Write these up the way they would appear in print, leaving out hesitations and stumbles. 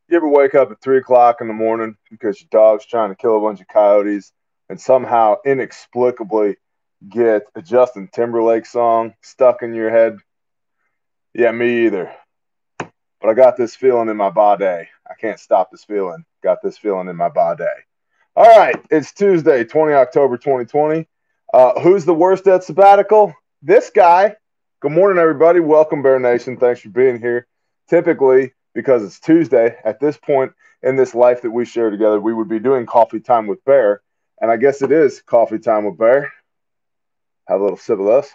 You ever wake up at 3 o'clock in the morning because your dog's trying to kill a bunch of coyotes and somehow inexplicably get a Justin Timberlake song stuck in your head? Yeah, me either. But I got this feeling in my body. I can't stop this feeling. Got this feeling in my body. All right, it's Tuesday, 20 October 2020. Who's the worst at sabbatical? This guy. Good morning, everybody. Welcome, Bear Nation. Thanks for being here. Typically, because it's Tuesday, at this point in this life that we share together, we would be doing coffee time with Bear. And I guess it is coffee time with Bear. Have a little sip of this.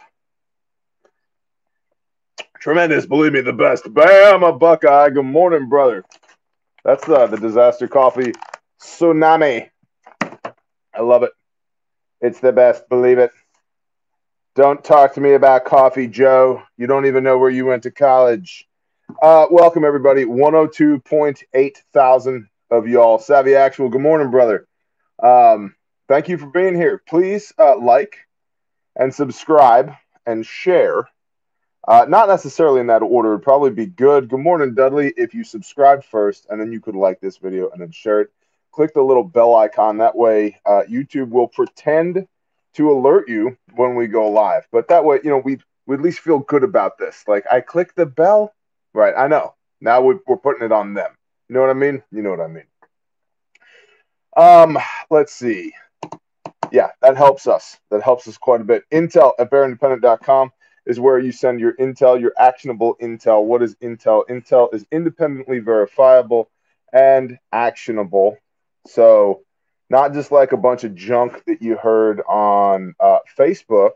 Tremendous, believe me, the best. Bam, a Buckeye. Good morning, brother. That's the Disaster Coffee Tsunami. I love it. It's the best, believe it. Don't talk to me about coffee, Joe. You don't even know where you went to college. Welcome, everybody. 102.8 thousand of y'all. Savvy Actual, good morning, brother. Thank you for being here. Please like and subscribe and share. Not necessarily in that order. It would probably be good. Good morning, Dudley. If you subscribe first, and then you could like this video and then share it. Click the little bell icon. That way, YouTube will pretend to alert you when we go live. But that way, we at least feel good about this. Like, I click the bell. Right, I know. Now we're putting it on them. You know what I mean? You know what I mean. Let's see. Yeah, that helps us. That helps us quite a bit. Intel at bearindependent.com is where you send your intel, your actionable intel. What is intel? Intel is independently verifiable and actionable. So not just like a bunch of junk that you heard on Facebook.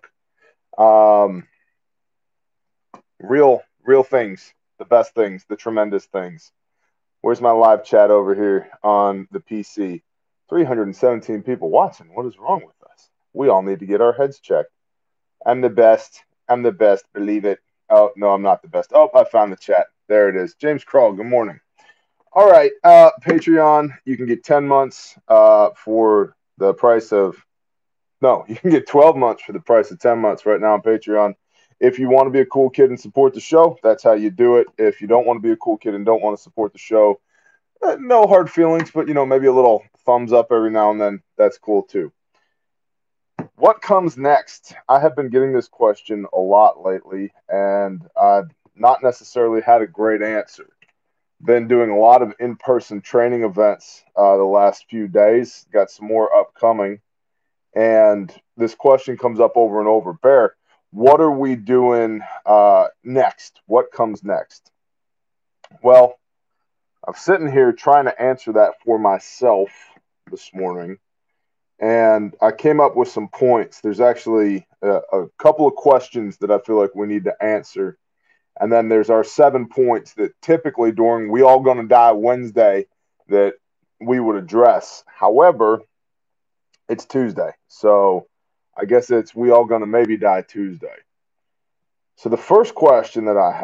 Real things, the best things, the tremendous things. Where's my live chat over here on the PC? 317 people watching. What is wrong with us? We all need to get our heads checked. I'm the best. I'm the best. Believe it. Oh, no, I'm not the best. Oh, I found the chat. There it is. James Kroll, good morning. All right. Patreon, you can get 10 months for the price of... No, you can get 12 months for the price of 10 months right now on Patreon. If you want to be a cool kid and support the show, that's how you do it. If you don't want to be a cool kid and don't want to support the show, no hard feelings, but, maybe a little thumbs up every now and then. That's cool, too. What comes next? I have been getting this question a lot lately, and I've not necessarily had a great answer. Been doing a lot of in-person training events the last few days. Got some more upcoming. And this question comes up over and over. Bear, what are we doing next? What comes next? Well, I'm sitting here trying to answer that for myself this morning, and I came up with some points. There's actually a couple of questions that I feel like we need to answer, and then there's our 7 points that typically during We All Gonna Die Wednesday that we would address. However, it's Tuesday, so I guess it's We All Gonna Maybe Die Tuesday. So the first question that I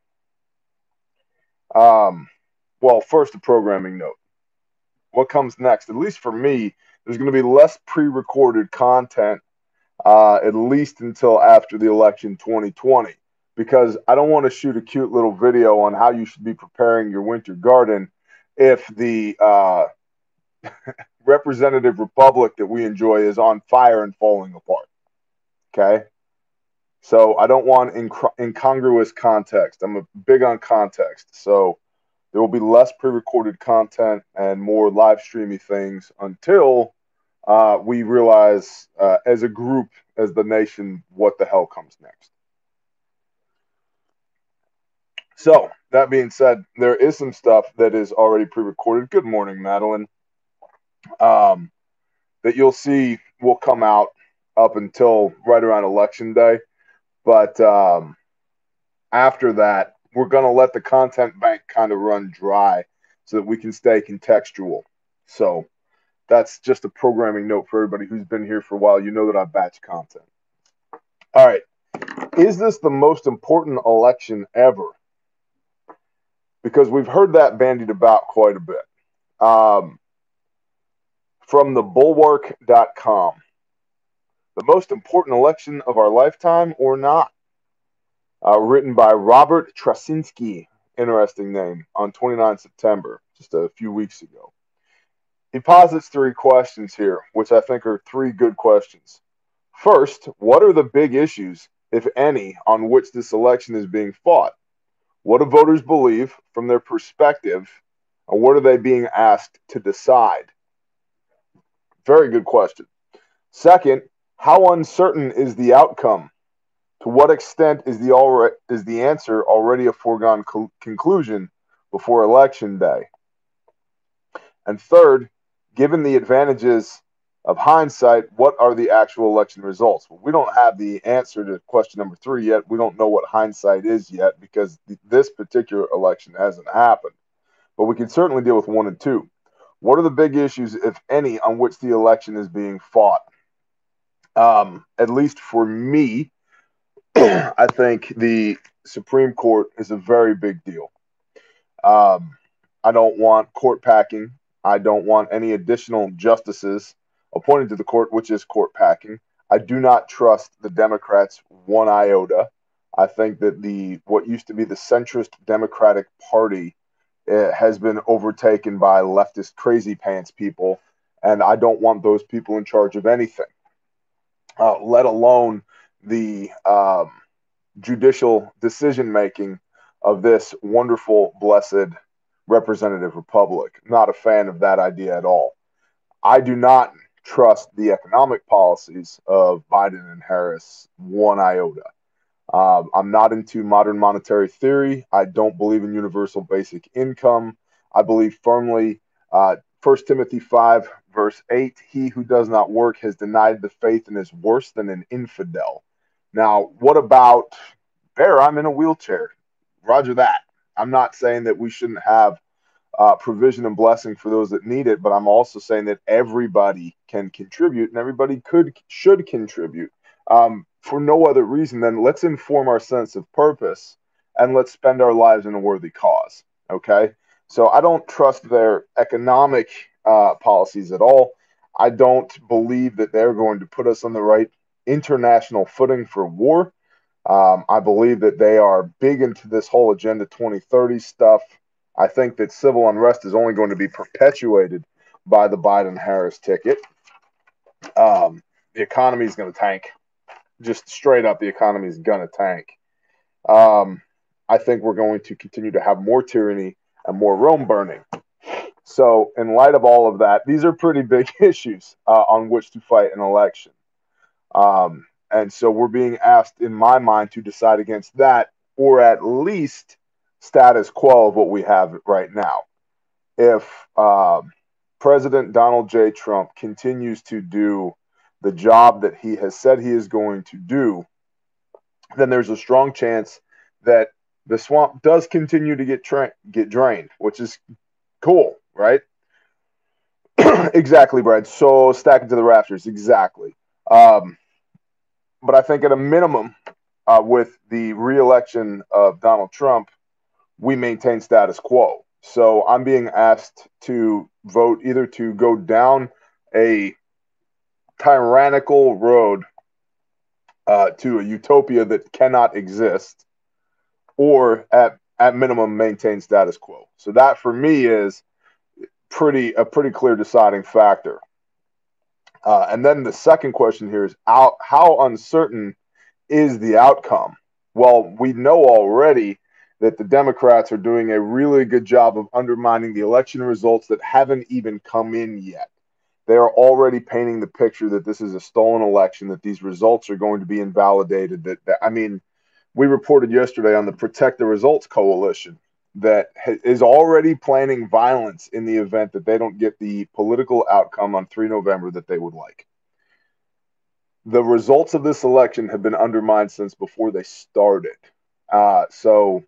have, well, first a programming note. What comes next? At least for me, there's going to be less pre-recorded content, at least until after the election 2020, because I don't want to shoot a cute little video on how you should be preparing your winter garden if the representative republic that we enjoy is on fire and falling apart. Okay? So I don't want incongruous context. I'm big on context. So there will be less pre-recorded content and more live streamy things until we realize as a group, as the nation, what the hell comes next. So that being said, there is some stuff that is already pre-recorded. Good morning, Madeline. That you'll see will come out up until right around Election Day. But after that, we're going to let the content bank kind of run dry so that we can stay contextual. So that's just a programming note for everybody who's been here for a while. You know that I batch content. All right. Is this the most important election ever? Because we've heard that bandied about quite a bit. From the bulwark.com. The most important election of our lifetime or not? Written by Robert Trasinski, interesting name, on 29 September. just a few weeks ago. He posits three questions here, which I think are three good questions. First, what are the big issues, if any, on which this election is being fought? What do voters believe from their perspective, and what are they being asked to decide? Very good question. Second, how uncertain is the outcome? To what extent is the answer already a foregone conclusion before election day? And third, given the advantages of hindsight, what are the actual election results? Well, we don't have the answer to question number three yet. We don't know what hindsight is yet because this particular election hasn't happened. But we can certainly deal with one and two. What are the big issues, if any, on which the election is being fought? At least for me, I think the Supreme Court is a very big deal. I don't want court packing. I don't want any additional justices appointed to the court, which is court packing. I do not trust the Democrats one iota. I think that what used to be the centrist Democratic Party has been overtaken by leftist crazy pants people, and I don't want those people in charge of anything, let alone the judicial decision making of this wonderful, blessed representative republic. Not a fan of that idea at all. I do not trust the economic policies of Biden and Harris one iota. I'm not into modern monetary theory. I don't believe in universal basic income. I believe firmly, 1 Timothy 5, verse 8, he who does not work has denied the faith and is worse than an infidel. Now, what about Bear? I'm in a wheelchair. Roger that. I'm not saying that we shouldn't have provision and blessing for those that need it, but I'm also saying that everybody can contribute and everybody should contribute for no other reason than let's inform our sense of purpose and let's spend our lives in a worthy cause. Okay, so I don't trust their economic policies at all. I don't believe that they're going to put us on the right international footing for war. I believe that they are big into this whole Agenda 2030 stuff. I think that civil unrest is only going to be perpetuated by the Biden-Harris ticket. The economy is going to tank. Just straight up, the economy is going to tank. I think we're going to continue to have more tyranny and more Rome burning. So in light of all of that, these are pretty big issues on which to fight an election. And so we're being asked, in my mind, to decide against that, or at least status quo of what we have right now. If President Donald J. Trump continues to do the job that he has said he is going to do, then there's a strong chance that the swamp does continue to get drained, which is cool, right? Exactly, Brad. So stack it to the rafters. Exactly. But I think at a minimum, with the re-election of Donald Trump, we maintain status quo. So I'm being asked to vote either to go down a tyrannical road to a utopia that cannot exist, or at minimum maintain status quo. So that for me is a pretty clear deciding factor. And then the second question here is how uncertain is the outcome? Well, we know already that the Democrats are doing a really good job of undermining the election results that haven't even come in yet. They are already painting the picture that this is a stolen election, that these results are going to be invalidated. I mean, we reported yesterday on the Protect the Results Coalition that is already planning violence in the event that they don't get the political outcome on 3 November that they would like. The results of this election have been undermined since before they started. So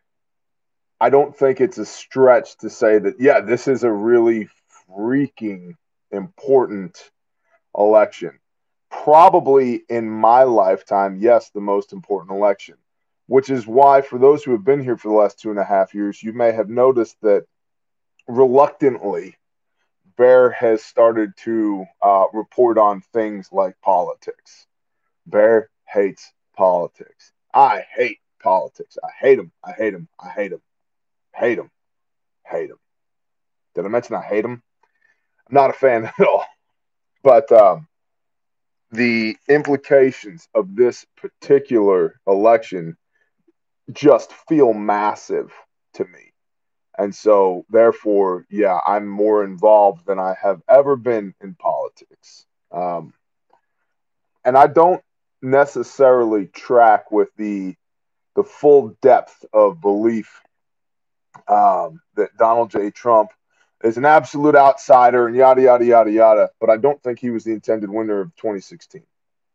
I don't think it's a stretch to say that, yeah, this is a really freaking important election. Probably in my lifetime, yes, the most important election, which is why for those who have been here for the last 2.5 years, you may have noticed that reluctantly, Bear has started to report on things like politics. Bear hates politics. I hate politics. I hate them. I hate them. I hate them. Hate them. Hate them. Did I mention I hate him? I'm not a fan at all. But the implications of this particular election just feel massive to me. And so, therefore, yeah, I'm more involved than I have ever been in politics. And I don't necessarily track with the full depth of belief that Donald J. Trump is an absolute outsider and yada, yada, yada, yada. But I don't think he was the intended winner of 2016.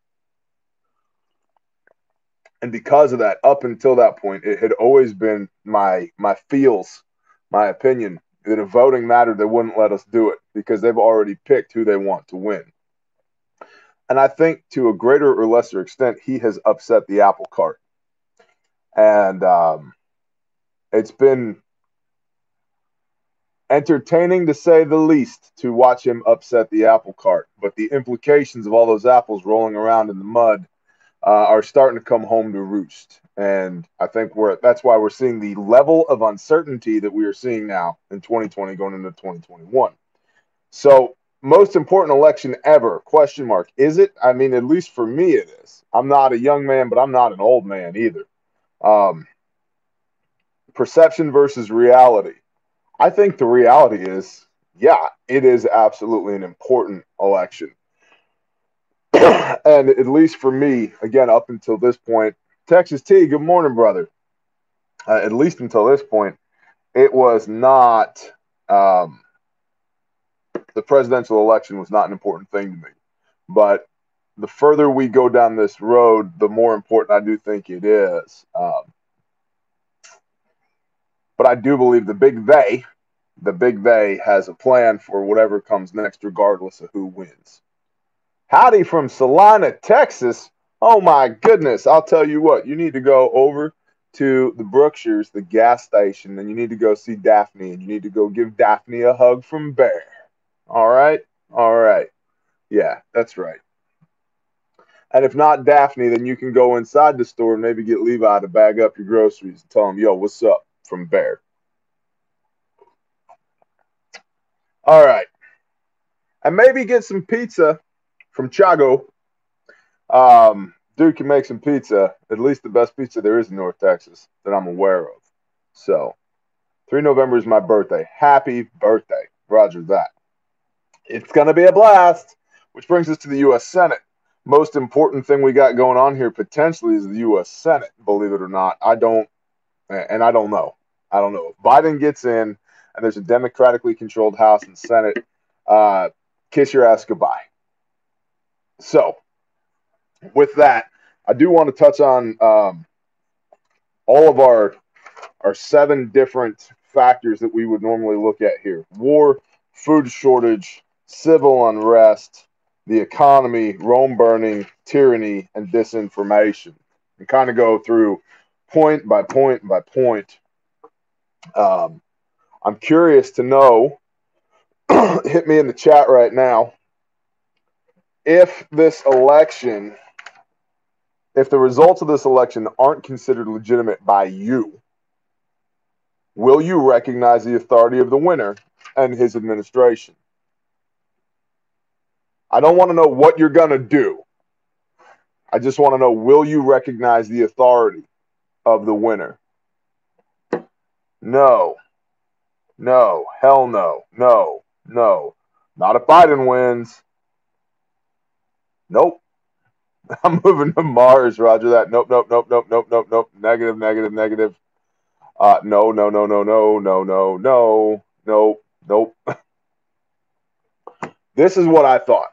And because of that, up until that point, it had always been my feels, my opinion, that if voting mattered, they wouldn't let us do it because they've already picked who they want to win. And I think to a greater or lesser extent, he has upset the apple cart. And it's been entertaining, to say the least, to watch him upset the apple cart. But the implications of all those apples rolling around in the mud are starting to come home to roost. And I think that's why we're seeing the level of uncertainty that we are seeing now in 2020 going into 2021. So, most important election ever, question mark. Is it? I mean, at least for me it is. I'm not a young man, but I'm not an old man either. Perception versus reality. I think the reality is, yeah, it is absolutely an important election. And at least for me, again, up until this point, Texas T, good morning, brother. At least until this point, it was not, the presidential election was not an important thing to me. But the further we go down this road, the more important I do think it is. But I do believe the big they has a plan for whatever comes next, regardless of who wins. Howdy from Salina, Texas. Oh my goodness. I'll tell you what, you need to go over to the Brookshires, the gas station, and you need to go see Daphne, and you need to go give Daphne a hug from Bear. All right? All right. Yeah, that's right. And if not Daphne, then you can go inside the store and maybe get Levi to bag up your groceries and tell him, yo, what's up from Bear. All right. And maybe get some pizza from Chago. Dude can make some pizza, at least the best pizza there is in North Texas that I'm aware of. So, 3 November is my birthday. Happy birthday. Roger that. It's going to be a blast, which brings us to the U.S. Senate. Most important thing we got going on here potentially is the U.S. Senate, believe it or not. I don't know. I don't know. If Biden gets in and there's a democratically controlled House and Senate, kiss your ass goodbye. So, with that, I do want to touch on all of our 7 different factors that we would normally look at here. War, food shortage, civil unrest, the economy, Rome burning, tyranny, and disinformation. And kind of go through point by point by point. I'm curious to know, hit me in the chat right now, if this election, if the results of this election aren't considered legitimate by you, will you recognize the authority of the winner and his administration? I don't want to know what you're going to do. I just want to know, will you recognize the authority of the winner? No. No. Hell no. No. No. Not if Biden wins. Nope. I'm moving to Mars, roger that. Nope, nope, nope, nope, nope, nope, nope. Negative, negative, negative. No, no, no, no, no, no, no, no. Nope, nope. This is what I thought.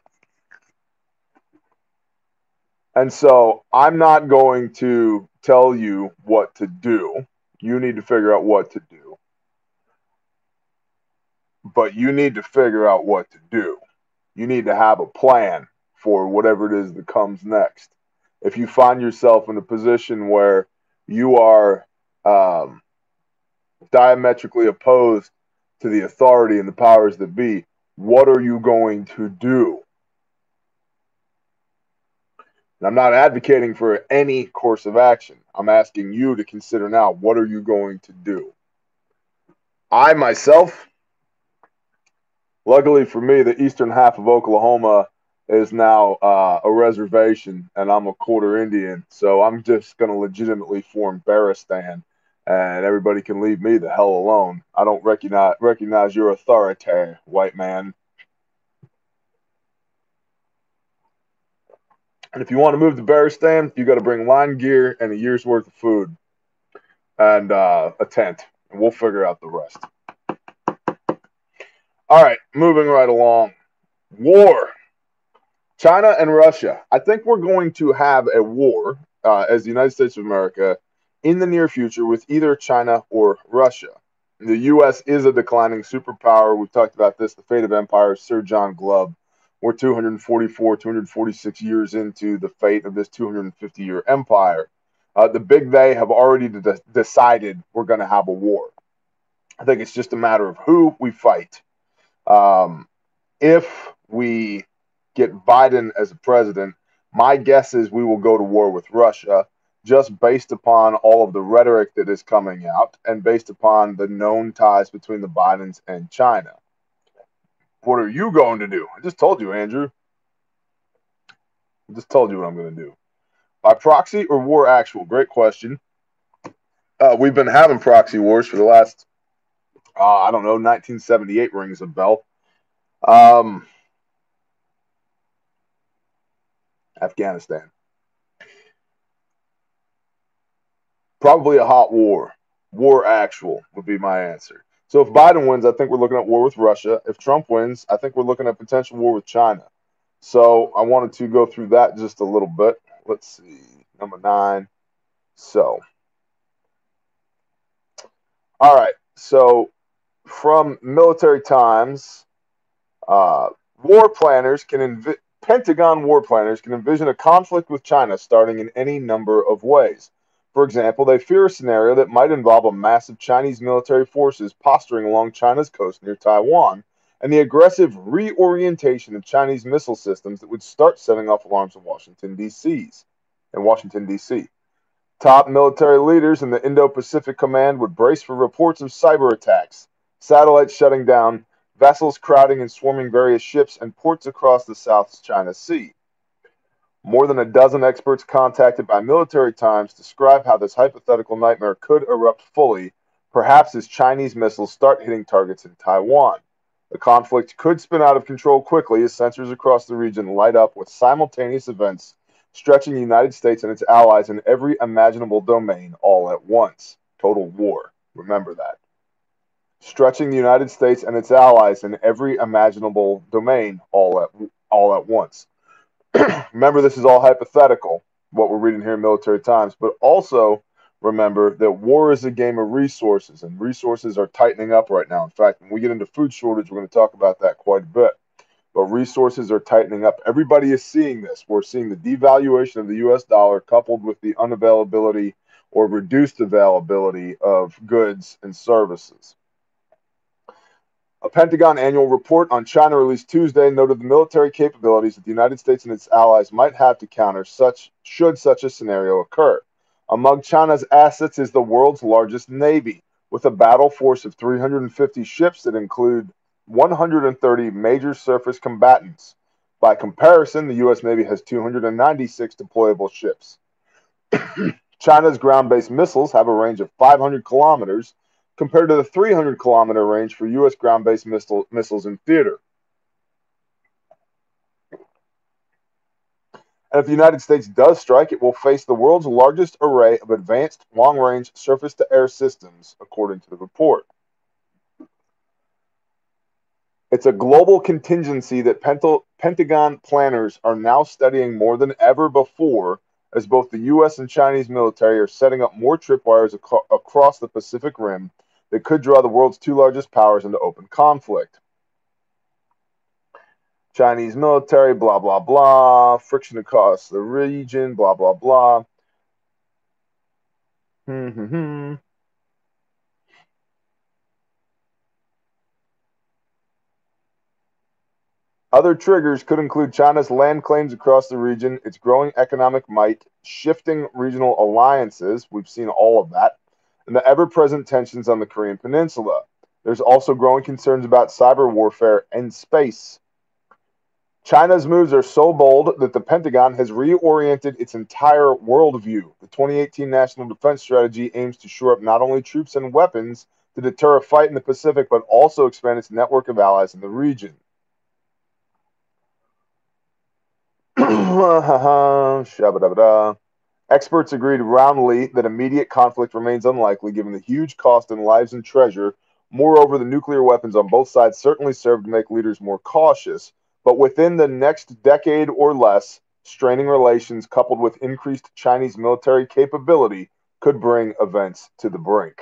And so I'm not going to tell you what to do. You need to figure out what to do. But you need to figure out what to do. You need to have a plan for whatever it is that comes next. If you find yourself in a position where you are diametrically opposed to the authority and the powers that be, what are you going to do? And I'm not advocating for any course of action. I'm asking you to consider now, what are you going to do? I myself Luckily for me, the eastern half of Oklahoma is now a reservation, and I'm a quarter Indian, so I'm just going to legitimately form Baristan, and everybody can leave me the hell alone. I don't recognize your authority, white man. And if you want to move to Baristan, you got to bring line gear and a year's worth of food and a tent, and we'll figure out the rest. All right, moving right along. War. China and Russia. I think we're going to have a war as the United States of America in the near future with either China or Russia. The U.S. is a declining superpower. We've talked about this, the fate of empires, Sir John Glubb. We're 244, 246 years into the fate of this 250-year empire. The big they have already decided we're going to have a war. I think it's just a matter of who we fight. If we get Biden as a president, my guess is we will go to war with Russia, just based upon all of the rhetoric that is coming out and based upon the known ties between the Bidens and China. What are you going to do? I just told you, Andrew. I just told you what I'm going to do. By proxy or war actual? Great question. We've been having proxy wars for the last, 1978 rings a bell. Afghanistan. Probably a hot war. War actual would be my answer. So if Biden wins, I think we're looking at war with Russia. If Trump wins, I think we're looking at potential war with China. So I wanted to go through that just a little bit. Let's see. Number 9. So. All right. So from Military Times, Pentagon war planners can envision a conflict with China starting in any number of ways. For example, they fear a scenario that might involve a massive Chinese military forces posturing along China's coast near Taiwan and the aggressive reorientation of Chinese missile systems that would start setting off alarms in Washington, D.C. Top military leaders in the Indo-Pacific Command would brace for reports of cyber attacks, satellites shutting down, vessels crowding and swarming various ships and ports across the South China Sea. More than a dozen experts contacted by Military Times describe how this hypothetical nightmare could erupt fully, perhaps as Chinese missiles start hitting targets in Taiwan. The conflict could spin out of control quickly as sensors across the region light up with simultaneous events stretching the United States and its allies in every imaginable domain all at once. Total war. Remember that. Stretching the United States and its allies in every imaginable domain all at once. Remember, this is all hypothetical, what we're reading here in Military Times, but also remember that war is a game of resources, and resources are tightening up right now. In fact, when we get into food shortage, we're going to talk about that quite a bit. But resources are tightening up. Everybody is seeing this. We're seeing the devaluation of the U.S. dollar coupled with the unavailability or reduced availability of goods and services. A Pentagon annual report on China released Tuesday noted the military capabilities that the United States and its allies might have to counter should such a scenario occur. Among China's assets is the world's largest navy, with a battle force of 350 ships that include 130 major surface combatants. By comparison, the U.S. Navy has 296 deployable ships. China's ground-based missiles have a range of 500 kilometers, compared to the 300-kilometer range for U.S. ground-based missiles in theater. And if the United States does strike, it will face the world's largest array of advanced long-range surface-to-air systems, according to the report. It's a global contingency that Pentagon planners are now studying more than ever before, as both the U.S. and Chinese military are setting up more tripwires across the Pacific Rim that could draw the world's two largest powers into open conflict. Chinese military, blah, blah, blah. Friction across the region, blah, blah, blah. Other triggers could include China's land claims across the region, its growing economic might, shifting regional alliances, we've seen all of that, and the ever-present tensions on the Korean Peninsula. There's also growing concerns about cyber warfare and space. China's moves are so bold that the Pentagon has reoriented its entire worldview. The 2018 National Defense Strategy aims to shore up not only troops and weapons to deter a fight in the Pacific, but also expand its network of allies in the region. Experts agreed roundly that immediate conflict remains unlikely given the huge cost in lives and treasure. Moreover, the nuclear weapons on both sides certainly serve to make leaders more cautious, but within the next decade or less, straining relations coupled with increased Chinese military capability could bring events to the brink.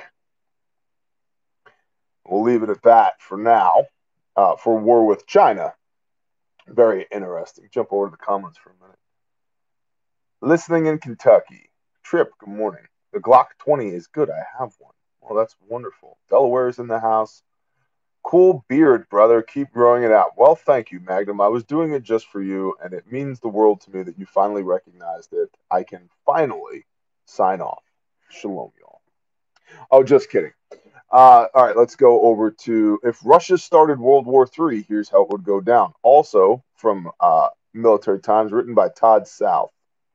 We'll leave it at that for now. For war with China. Very interesting. Jump over to the comments for a minute. Listening in Kentucky. Trip, good morning. The Glock 20 is good. I have one. Well, that's wonderful. Delaware's in the house. Cool beard, brother. Keep growing it out. Well, thank you, Magnum. I was doing it just for you, and it means the world to me that you finally recognized it. I can finally sign off. Shalom, y'all. Oh, just kidding. All right, let's go over to if Russia started World War III, here's how it would go down. Also from Military Times, written by Todd South.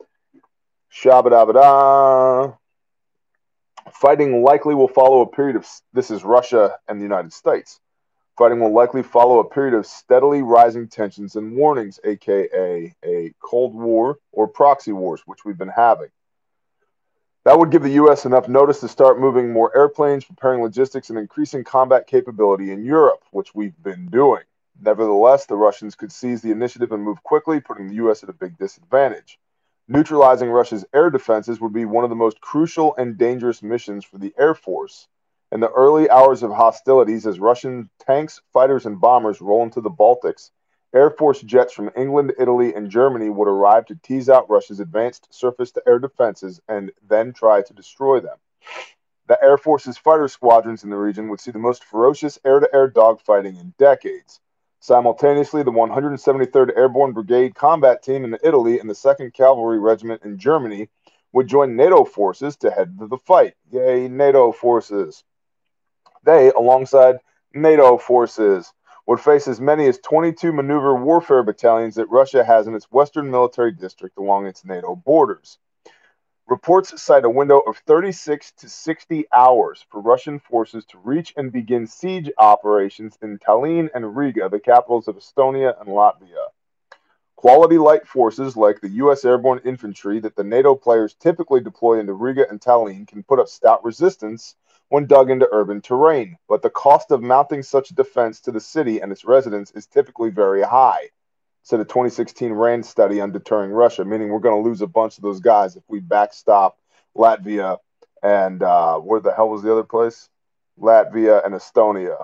Shabba-dabba-da. Fighting likely will follow a period of, this is Russia and the United States. Fighting will likely follow a period of steadily rising tensions and warnings, aka a Cold War or proxy wars, which we've been having. That would give the U.S. enough notice to start moving more airplanes, preparing logistics, and increasing combat capability in Europe, which we've been doing. Nevertheless, the Russians could seize the initiative and move quickly, putting the U.S. at a big disadvantage. Neutralizing Russia's air defenses would be one of the most crucial and dangerous missions for the Air Force. In the early hours of hostilities, as Russian tanks, fighters, and bombers roll into the Baltics, Air Force jets from England, Italy, and Germany would arrive to tease out Russia's advanced surface-to-air defenses and then try to destroy them. The Air Force's fighter squadrons in the region would see the most ferocious air-to-air dogfighting in decades. Simultaneously, the 173rd Airborne Brigade combat team in Italy and the 2nd Cavalry Regiment in Germany would join NATO forces to head to the fight. Yay, NATO forces. They, alongside NATO forces, would face as many as 22 maneuver warfare battalions that Russia has in its western military district along its NATO borders. Reports cite a window of 36 to 60 hours for Russian forces to reach and begin siege operations in Tallinn and Riga, the capitals of Estonia and Latvia. Quality light forces like the U.S. Airborne Infantry that the NATO players typically deploy into Riga and Tallinn can put up stout resistance when dug into urban terrain, but the cost of mounting such defense to the city and its residents is typically very high, said a 2016 RAND study on deterring Russia, meaning we're going to lose a bunch of those guys if we backstop Latvia and where the hell was the other place? Latvia and Estonia.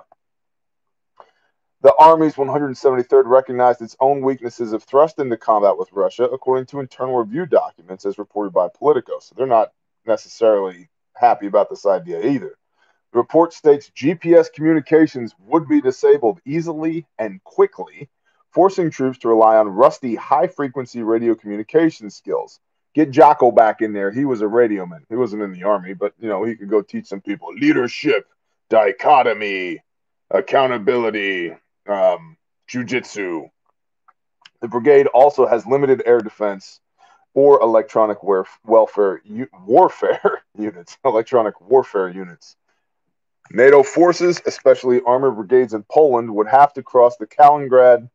The Army's 173rd recognized its own weaknesses of thrust into combat with Russia, according to internal review documents as reported by Politico. So they're not necessarily happy about this idea either. The report states GPS communications would be disabled easily and quickly, forcing troops to rely on rusty high-frequency radio communication skills. Get Jocko back in there. He was a radio man. He wasn't in the Army, but, you know, he could go teach some people leadership, dichotomy, accountability, jiu-jitsu. The brigade also has limited air defense or electronic warfare units. Electronic warfare units. NATO forces, especially armored brigades in Poland, would have to cross the Kaliningrad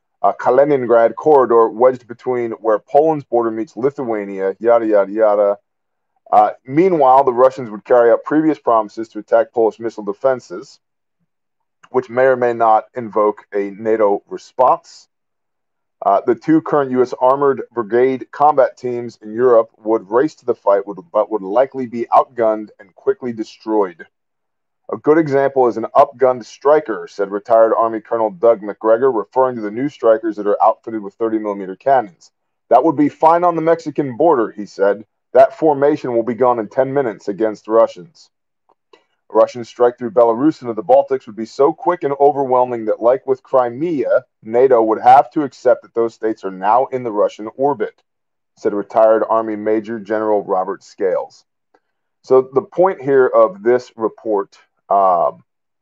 corridor wedged between where Poland's border meets Lithuania, yada, yada, yada. Meanwhile, the Russians would carry out previous promises to attack Polish missile defenses, which may or may not invoke a NATO response. The two current U.S. Armored Brigade combat teams in Europe would race to the fight, but would likely be outgunned and quickly destroyed. A good example is an upgunned Stryker, said retired Army Colonel Doug McGregor, referring to the new Strykers that are outfitted with 30mm cannons. That would be fine on the Mexican border, he said. That formation will be gone in 10 minutes against Russians. A Russian strike through Belarus into the Baltics would be so quick and overwhelming that, like with Crimea, NATO would have to accept that those states are now in the Russian orbit, said retired Army Major General Robert Scales. So the point here of this report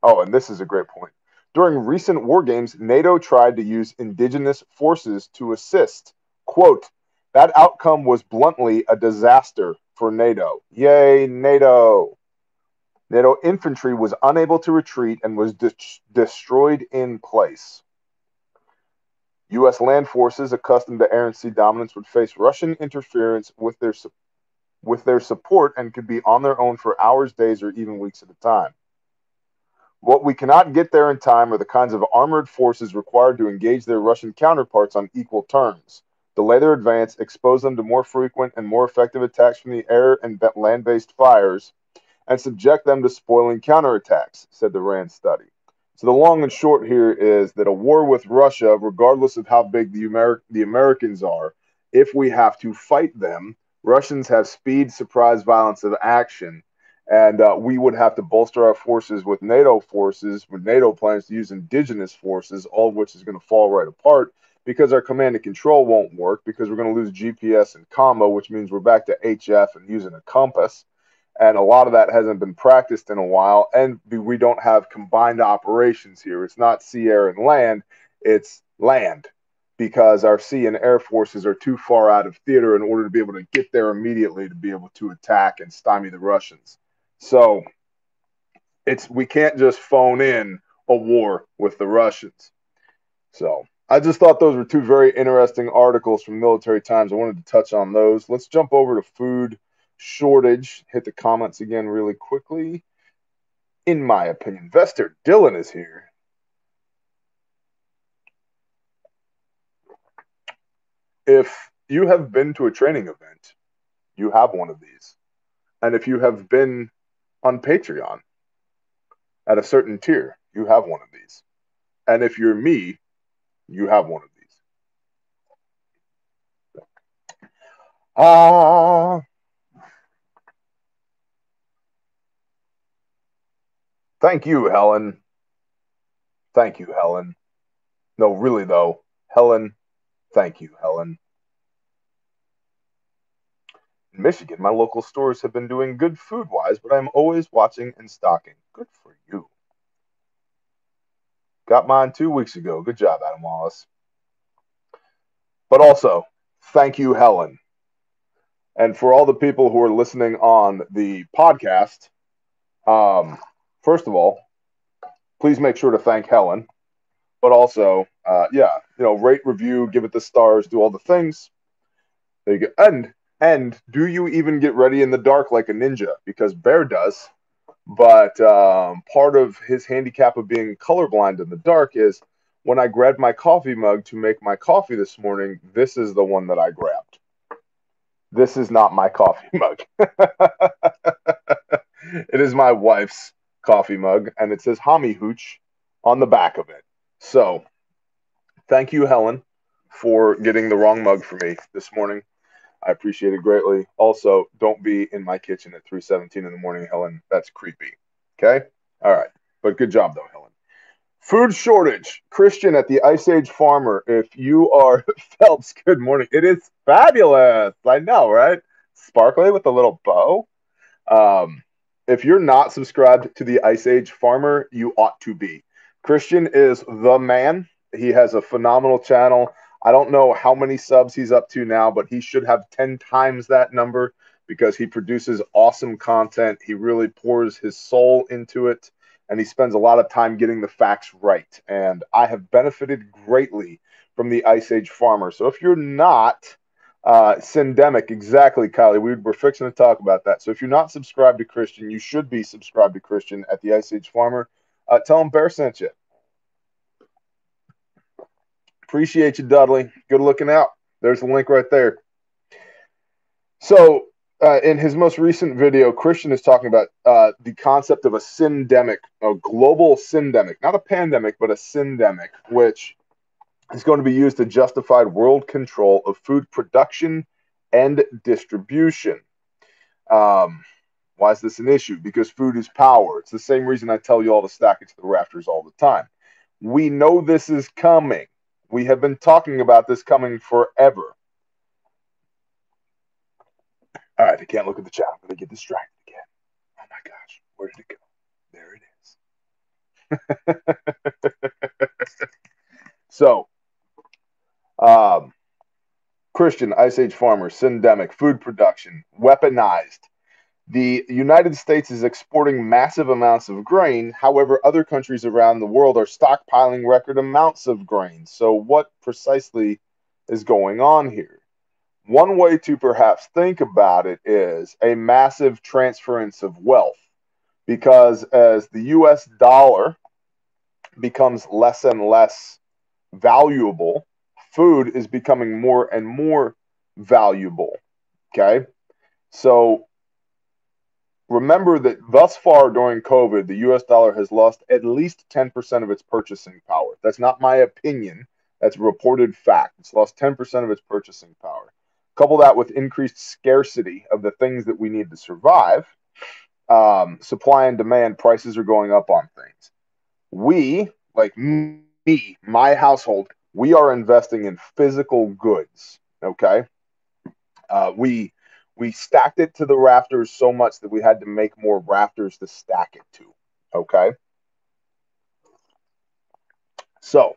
Oh, and this is a great point. During recent war games, NATO tried to use indigenous forces to assist. Quote, that outcome was bluntly a disaster for NATO. Yay, NATO! NATO infantry was unable to retreat and was destroyed in place. U.S. land forces accustomed to air and sea dominance would face Russian interference with their support and could be on their own for hours, days, or even weeks at a time. What we cannot get there in time are the kinds of armored forces required to engage their Russian counterparts on equal terms, delay their advance, expose them to more frequent and more effective attacks from the air and land-based fires, and subject them to spoiling counterattacks, said the RAND study. So the long and short here is that a war with Russia, regardless of how big the Americans are, if we have to fight them, Russians have speed, surprise, violence of action, and we would have to bolster our forces with NATO plans to use indigenous forces, all of which is going to fall right apart because our command and control won't work because we're going to lose GPS and combo, which means we're back to HF and using a compass. And a lot of that hasn't been practiced in a while. And we don't have combined operations here. It's not sea, air, and land. It's land because our sea and air forces are too far out of theater in order to be able to get there immediately to be able to attack and stymie the Russians. So we can't just phone in a war with the Russians. So I just thought those were two very interesting articles from Military Times. I wanted to touch on those. Let's jump over to food shortage. Hit the comments again really quickly. In my opinion, Vester Dylan is here. If you have been to a training event, you have one of these. And if you have been on Patreon at a certain tier, you have one of these. And if you're me, you have one of these. Thank you, Helen. Thank you, Helen. No, really, though. Helen, thank you, Helen. In Michigan, my local stores have been doing good food-wise, but I'm always watching and stocking. Good for you. Got mine 2 weeks ago. Good job, Adam Wallace. But also, thank you, Helen. And for all the people who are listening on the podcast, first of all, please make sure to thank Helen. But also, rate, review, give it the stars, do all the things. There you go. And do you even get ready in the dark like a ninja? Because Bear does. But part of his handicap of being colorblind in the dark is when I grabbed my coffee mug to make my coffee this morning, this is the one that I grabbed. This is not my coffee mug. It is my wife's coffee mug, and it says Hami Hooch on the back of it. So, thank you, Helen, for getting the wrong mug for me this morning. I appreciate it greatly. Also, don't be in my kitchen at 3:17 in the morning, Helen. That's creepy. Okay? All right. But good job, though, Helen. Food shortage. Christian at the Ice Age Farmer. If you are Phelps, good morning. It is fabulous. I know, right? Sparkly with a little bow. If you're not subscribed to the Ice Age Farmer, you ought to be. Christian is the man. He has a phenomenal channel. I don't know how many subs he's up to now, but he should have 10 times that number because he produces awesome content. He really pours his soul into it, and he spends a lot of time getting the facts right. And I have benefited greatly from the Ice Age Farmer. So if you're not syndemic, exactly, Kylie, we're fixing to talk about that. So if you're not subscribed to Christian, you should be subscribed to Christian at the Ice Age Farmer. Tell him Bear sent you. Appreciate you, Dudley. Good looking out. There's the link right there. So, in his most recent video, Christian is talking about the concept of a syndemic, a global syndemic, not a pandemic, but a syndemic, which is going to be used to justify world control of food production and distribution. Why is this an issue? Because food is power. It's the same reason I tell you all to stack it to the rafters all the time. We know this is coming. We have been talking about this coming forever. All right, I can't look at the chat. I'm going to get distracted again. Oh my gosh, where did it go? There it is. So, Christian, Ice Age farmer, syndemic, food production, weaponized. The United States is exporting massive amounts of grain. However, other countries around the world are stockpiling record amounts of grain. So, what precisely is going on here? One way to perhaps think about it is a massive transference of wealth, because as the US dollar becomes less and less valuable, food is becoming more and more valuable. Okay. So remember that thus far during COVID, the US dollar has lost at least 10% of its purchasing power. That's not my opinion. That's reported fact. It's lost 10% of its purchasing power. Couple that with increased scarcity of the things that we need to survive. Supply and demand, prices are going up on things. We, like me, my household, we are investing in physical goods. Okay. We stacked it to the rafters so much that we had to make more rafters to stack it to. Okay. So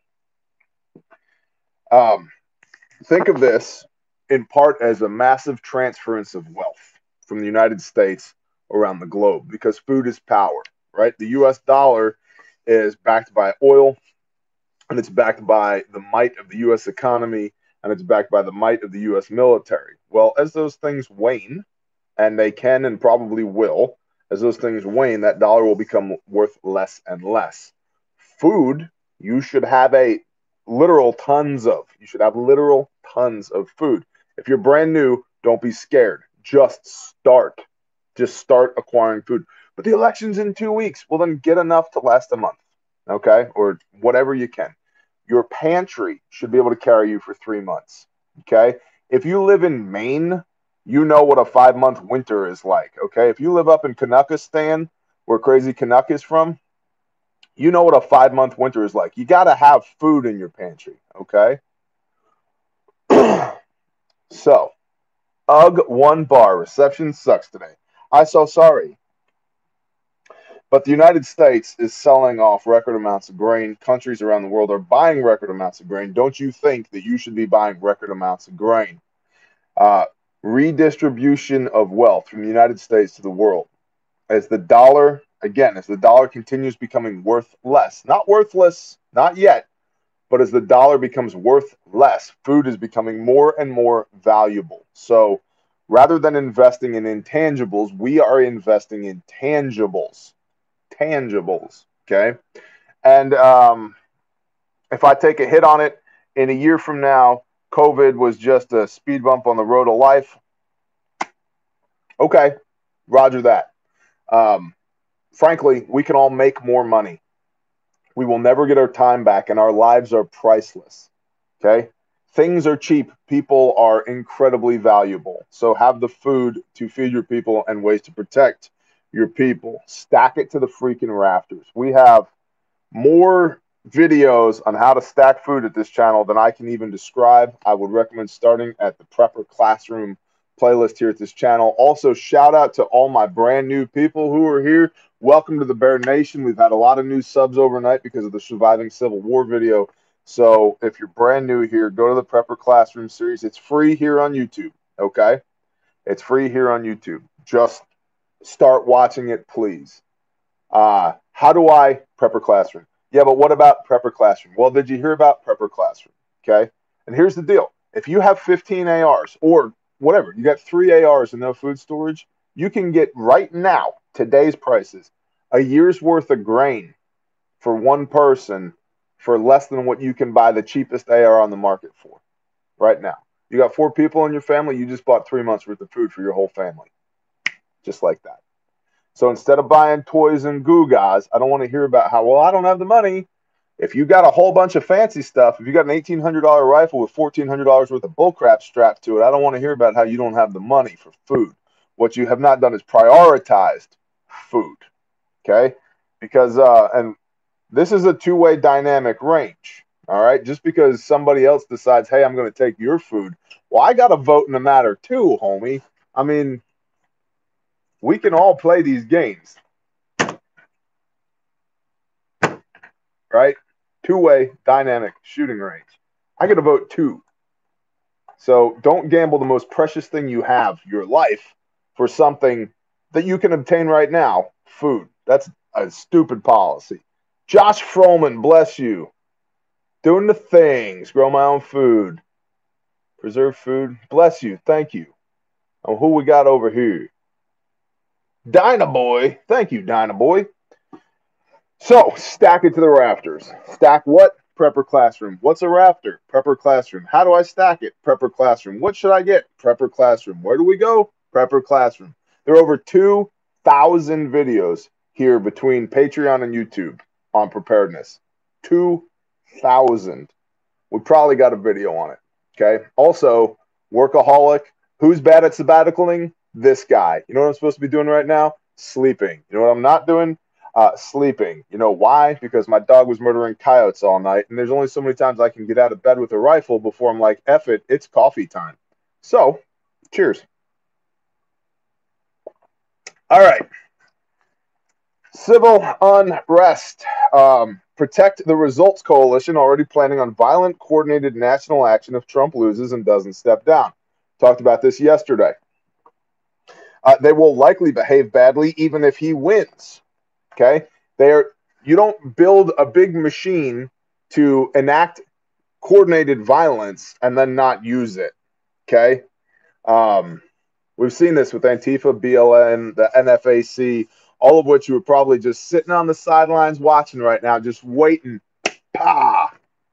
think of this in part as a massive transference of wealth from the United States around the globe, because food is power, right? The US dollar is backed by oil, and it's backed by the might of the US economy, and it's backed by the might of the US military. Well, as those things wane, and they can and probably will, as those things wane, that dollar will become worth less and less. Food, you should have literal tons of. You should have literal tons of food. If you're brand new, don't be scared. Just start. Just start acquiring food. But the election's in 2 weeks. Well, then get enough to last a month, okay? Or whatever you can. Your pantry should be able to carry you for 3 months, okay? If you live in Maine, you know what a 5-month winter is like, okay? If you live up in Canuckistan, where Crazy Canuck is from, you know what a 5-month winter is like. You got to have food in your pantry, okay? So, UGG 1 bar. Reception sucks today. I'm so sorry. But the United States is selling off record amounts of grain. Countries around the world are buying record amounts of grain. Don't you think that you should be buying record amounts of grain? Redistribution of wealth from the United States to the world. As the dollar continues becoming worth less, not worthless, not yet, but as the dollar becomes worth less, food is becoming more and more valuable. So rather than investing in intangibles, we are investing in tangibles. Okay. And if I take a hit on it in a year from now, COVID was just a speed bump on the road of life. Okay, roger that. Frankly, we can all make more money. We will never get our time back, and our lives are priceless. Okay? Things are cheap. People are incredibly valuable. So have the food to feed your people and ways to protect your people. Stack it to the freaking rafters. We have more videos on how to stack food at this channel than I can even describe. I would recommend starting at the Prepper Classroom playlist here at this channel. Also, shout out to all my brand new people who are here. Welcome to the Bear Nation. We've had a lot of new subs overnight because of the Surviving Civil War video. So if you're brand new here, go to the Prepper Classroom series. It's free here on YouTube, okay? It's free here on YouTube. Just start watching it, please. How do I Prepper Classroom? Yeah, but what about Prepper Classroom? Well, did you hear about Prepper Classroom? Okay. And here's the deal. If you have 15 ARs or whatever, you got 3 ARs and no food storage, you can get right now, today's prices, a year's worth of grain for one person for less than what you can buy the cheapest AR on the market for right now. You got 4 people in your family, you just bought 3 months worth of food for your whole family. Just like that. So instead of buying toys and Goo-Gaws, I don't want to hear about how, well, I don't have the money. If you got a whole bunch of fancy stuff, if you got an $1,800 rifle with $1,400 worth of bullcrap strapped to it, I don't want to hear about how you don't have the money for food. What you have not done is prioritized food, okay? Because, and this is a two-way dynamic range, all right? Just because somebody else decides, hey, I'm going to take your food, well, I got a vote in the matter too, homie. I mean, we can all play these games. right? Two-way dynamic shooting range. I get a vote 2. So don't gamble the most precious thing you have, your life, for something that you can obtain right now, food. That's a stupid policy. Josh Froman, bless you. Doing the things, grow my own food, preserve food. Bless you, thank you. And who we got over here? Dynaboy, thank you, Dynaboy. So, stack it to the rafters. Stack what? Prepper Classroom. What's a rafter? Prepper Classroom. How do I stack it? Prepper Classroom. What should I get? Prepper Classroom. Where do we go? Prepper Classroom. There are over 2,000 videos here between Patreon and YouTube on preparedness. 2,000. We probably got a video on it. Okay. Also, workaholic. Who's bad at sabbaticaling? This guy. You know what I'm supposed to be doing right now? Sleeping. You know what I'm not doing? Sleeping. You know why? Because my dog was murdering coyotes all night, and there's only so many times I can get out of bed with a rifle before I'm like, F it, it's coffee time. So, cheers. All right. Civil unrest. Protect the Results Coalition already planning on violent, coordinated national action if Trump loses and doesn't step down. Talked about this yesterday. They will likely behave badly even if he wins. Okay? You don't build a big machine to enact coordinated violence and then not use it. Okay? We've seen this with Antifa, BLN, the NFAC, all of which you are probably just sitting on the sidelines watching right now, just waiting. Pah!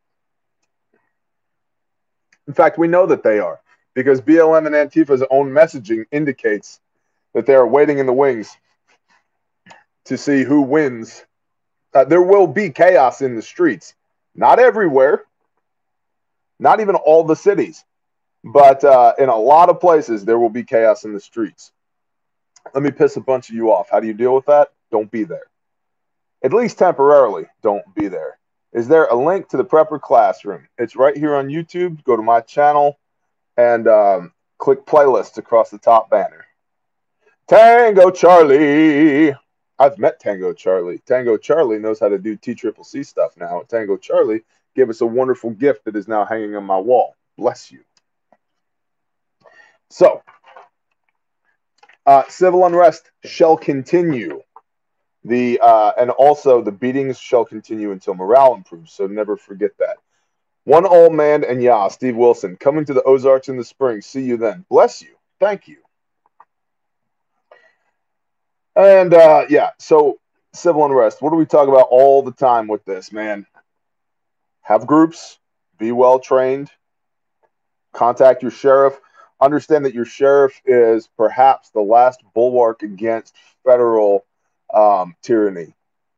In fact, we know that they are, because BLM and Antifa's own messaging indicates that they are waiting in the wings to see who wins. There will be chaos in the streets. Not everywhere, not even all the cities, but in a lot of places, there will be chaos in the streets. Let me piss a bunch of you off. How do you deal with that? Don't be there. At least temporarily, don't be there. Is there a link to the Prepper Classroom? It's right here on YouTube. Go to my channel and click playlists across the top banner. Tango Charlie. I've met Tango Charlie. Tango Charlie knows how to do TCCC stuff now. Tango Charlie gave us a wonderful gift that is now hanging on my wall. Bless you. So, civil unrest shall continue. And also the beatings shall continue until morale improves. So never forget that. One old man and Steve Wilson, coming to the Ozarks in the spring. See you then. Bless you. Thank you. And so civil unrest. What do we talk about all the time with this, man? Have groups, be well trained, contact your sheriff. Understand that your sheriff is perhaps the last bulwark against federal tyranny.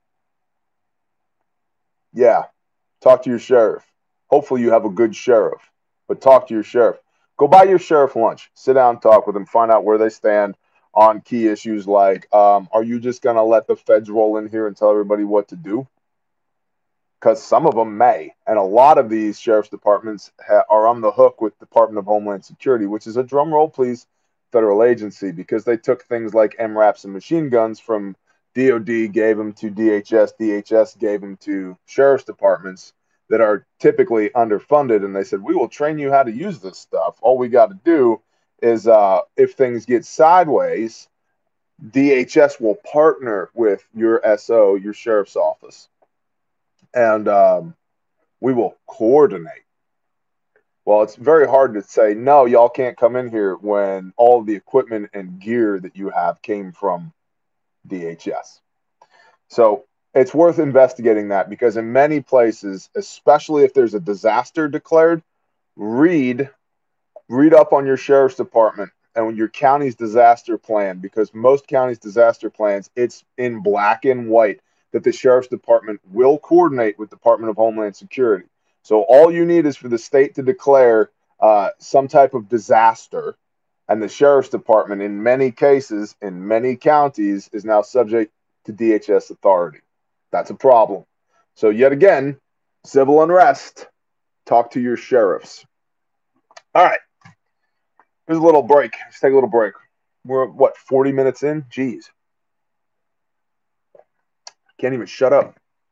Yeah, talk to your sheriff. Hopefully you have a good sheriff, but talk to your sheriff. Go buy your sheriff lunch. Sit down, talk with them, find out where they stand on key issues like, are you just going to let the feds roll in here and tell everybody what to do? Because some of them may. And a lot of these sheriff's departments are on the hook with Department of Homeland Security, which is a drum roll, please, federal agency, because they took things like MRAPs and machine guns from DOD, gave them to DHS, DHS gave them to sheriff's departments that are typically underfunded. And they said, we will train you how to use this stuff. All we got to do is if things get sideways, DHS will partner with your SO, your sheriff's office, and we will coordinate. Well, it's very hard to say, no, y'all can't come in here when all the equipment and gear that you have came from DHS. So it's worth investigating that, because in many places, especially if there's a disaster declared, read up on your sheriff's department and your county's disaster plan, because most counties' disaster plans, it's in black and white that the sheriff's department will coordinate with Department of Homeland Security. So all you need is for the state to declare some type of disaster, and the sheriff's department, in many cases, in many counties, is now subject to DHS authority. That's a problem. So yet again, civil unrest, talk to your sheriffs. All right. Here's a little break. Let's take a little break. We're, 40 minutes in? Jeez. Can't even shut up.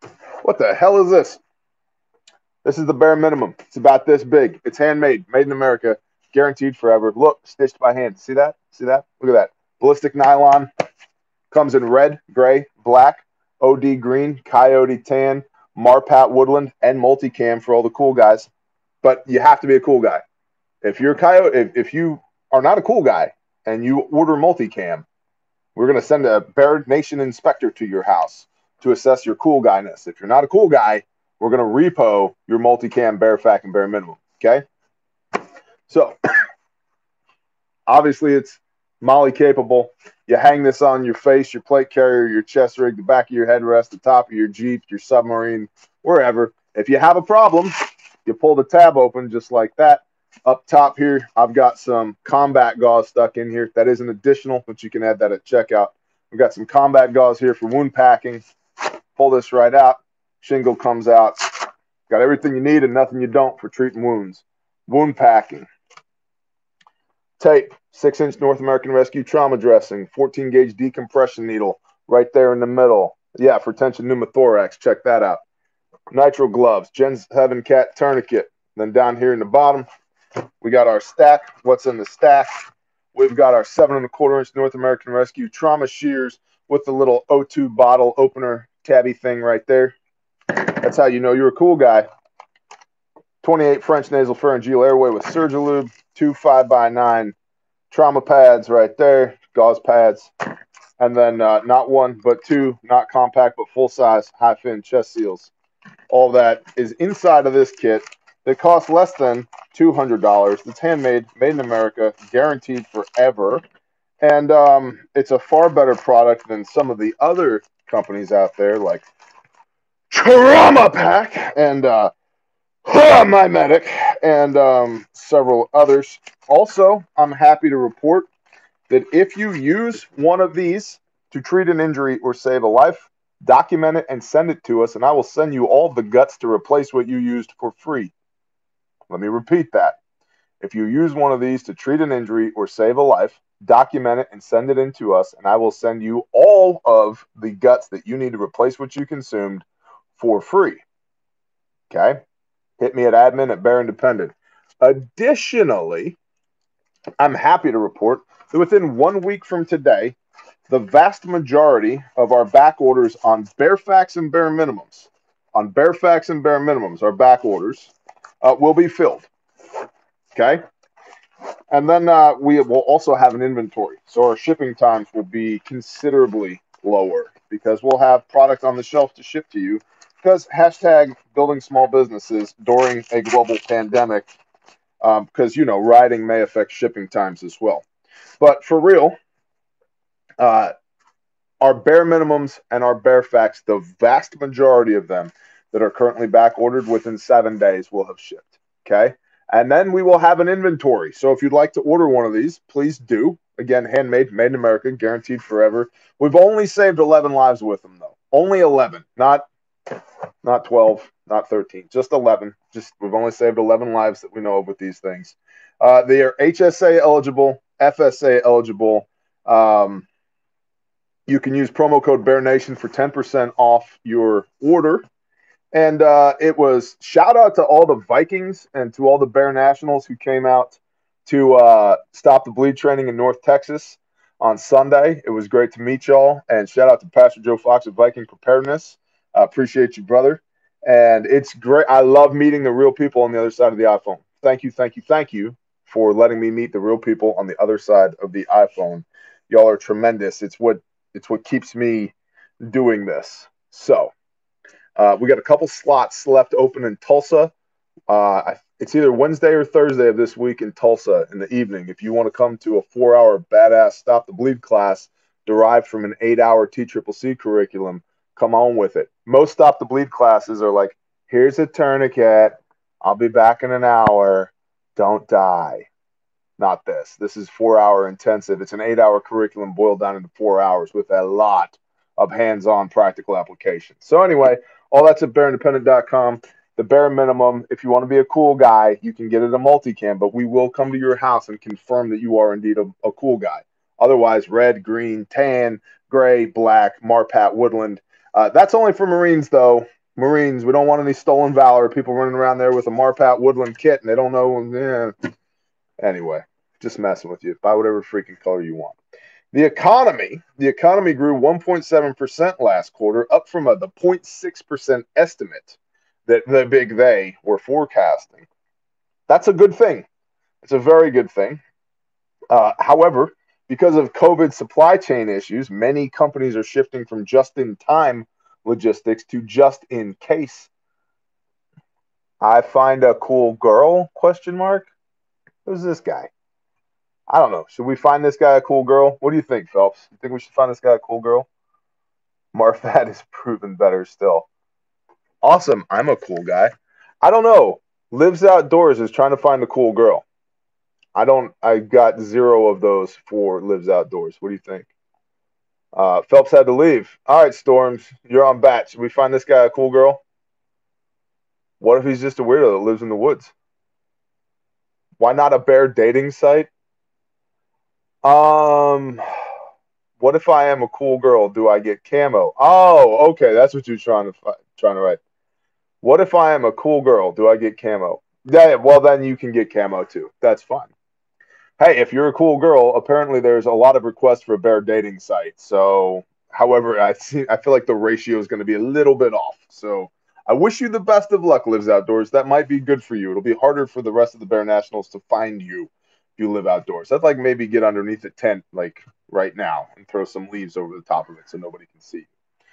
What the hell is this? This is the bare minimum. It's about this big. It's handmade, made in America, guaranteed forever. Look, stitched by hand. See that? See that? Look at that. Ballistic nylon. Comes in red, gray, black, OD green, coyote tan, Marpat woodland, and multicam for all the cool guys. But you have to be a cool guy. If you're a coyote, if you are not a cool guy and you order multicam, we're going to send a Bear Nation inspector to your house to assess your cool guyness. If you're not a cool guy, we're going to repo your multicam Bear Fact and Bare Minimum. Okay? So, obviously, it's Molly capable. You hang this on your face, your plate carrier, your chest rig, the back of your headrest, the top of your Jeep, your submarine, wherever. If you have a problem, you pull the tab open just like that. Up top here, I've got some combat gauze stuck in here. That is an additional, but you can add that at checkout. We've got some combat gauze here for wound packing. Pull this right out. Shingle comes out. Got everything you need and nothing you don't for treating wounds. Wound packing. Tape, 6-inch North American Rescue trauma dressing, 14-gauge decompression needle right there in the middle. Yeah, for tension pneumothorax. Check that out. Nitro gloves, Gen 7 cat tourniquet. Then down here in the bottom, we got our stack. What's in the stack? We've got our 7¼ inch North American Rescue trauma shears with the little O2 bottle opener tabby thing right there. That's how you know you're a cool guy. 28 French nasal pharyngeal airway with Surgilube, 2 5x9 trauma pads right there, gauze pads, and then not one but two, not compact but full size high fin chest seals. All that is inside of this kit. That costs less than $200. It's handmade, made in America, guaranteed forever, and it's a far better product than some of the other companies out there like Trauma Pack and My Medic and several others. Also, I'm happy to report that if you use one of these to treat an injury or save a life, document it and send it to us, and I will send you all the guts to replace what you used for free. Let me repeat that. If you use one of these to treat an injury or save a life, document it and send it in to us, and I will send you all of the guts that you need to replace what you consumed for free. Okay? Hit me at admin@Bear Independent. Additionally, I'm happy to report that within 1 week from today, the vast majority of our back orders on Bear Facts and Bare Minimums, our back orders, will be filled. Okay? And then we will also have an inventory. So our shipping times will be considerably lower because we'll have product on the shelf to ship to you. Because hashtag building small businesses during a global pandemic, because, you know, rioting may affect shipping times as well. But for real, our bare minimums and our bare facts, the vast majority of them that are currently back ordered within 7 days will have shipped. Okay. And then we will have an inventory. So if you'd like to order one of these, please do. Again, handmade, made in America, guaranteed forever. We've only saved 11 lives with them, though. Only 11, not 12, not 13, just 11. We've only saved 11 lives that we know of with these things. They are HSA eligible, FSA eligible. You can use promo code BearNation for 10% off your order. And it was shout out to all the Vikings and to all the Bear Nationals who came out to Stop the Bleed training in North Texas on Sunday. It was great to meet y'all. And shout out to Pastor Joe Fox of Viking Preparedness. I appreciate you, brother. And it's great. I love meeting the real people on the other side of the iPhone. Thank you for letting me meet the real people on the other side of the iPhone. Y'all are tremendous. It's what keeps me doing this. So we got a couple slots left open in Tulsa. It's either Wednesday or Thursday of this week in Tulsa in the evening. If you want to come to a 4-hour badass Stop the Bleed class derived from an 8-hour TCCC curriculum, come on with it. Most Stop the Bleed classes are like, here's a tourniquet. I'll be back in an hour. Don't die. Not this. This is 4-hour intensive. It's an 8-hour curriculum boiled down into 4 hours with a lot of hands-on practical application. So anyway, all that's at BearIndependent.com. The bare minimum, if you want to be a cool guy, you can get it a multicam, but we will come to your house and confirm that you are indeed a cool guy. Otherwise, red, green, tan, gray, black, Marpat, woodland. That's only for Marines, though. Marines, we don't want any stolen valor. People running around there with a Marpat Woodland kit and they don't know. Yeah. Anyway, just messing with you. Buy whatever freaking color you want. The economy grew 1.7% last quarter, up from the 0.6% estimate that the big they were forecasting. That's a good thing. It's a very good thing. However, because of COVID supply chain issues, many companies are shifting from just-in-time logistics to just-in-case. I find a cool girl, ? Who's this guy? I don't know. Should we find this guy a cool girl? What do you think, Phelps? You think we should find this guy a cool girl? Marfat is proven better still. Awesome. I'm a cool guy. I don't know. Lives Outdoors is trying to find a cool girl. I got 0 of those for Lives Outdoors. What do you think? Phelps had to leave. All right, Storms, you're on bat. Should we find this guy a cool girl? What if he's just a weirdo that lives in the woods? Why not a bear dating site? What if I am a cool girl? Do I get camo? Oh, okay, that's what you're trying to write. What if I am a cool girl? Do I get camo? Yeah, well then you can get camo too. That's fine. Hey, if you're a cool girl, apparently there's a lot of requests for a bear dating site. So, however, I feel like the ratio is going to be a little bit off. So, I wish you the best of luck, Lives Outdoors. That might be good for you. It'll be harder for the rest of the Bear Nationals to find you if you live outdoors. I'd like maybe get underneath a tent like right now and throw some leaves over the top of it so nobody can see.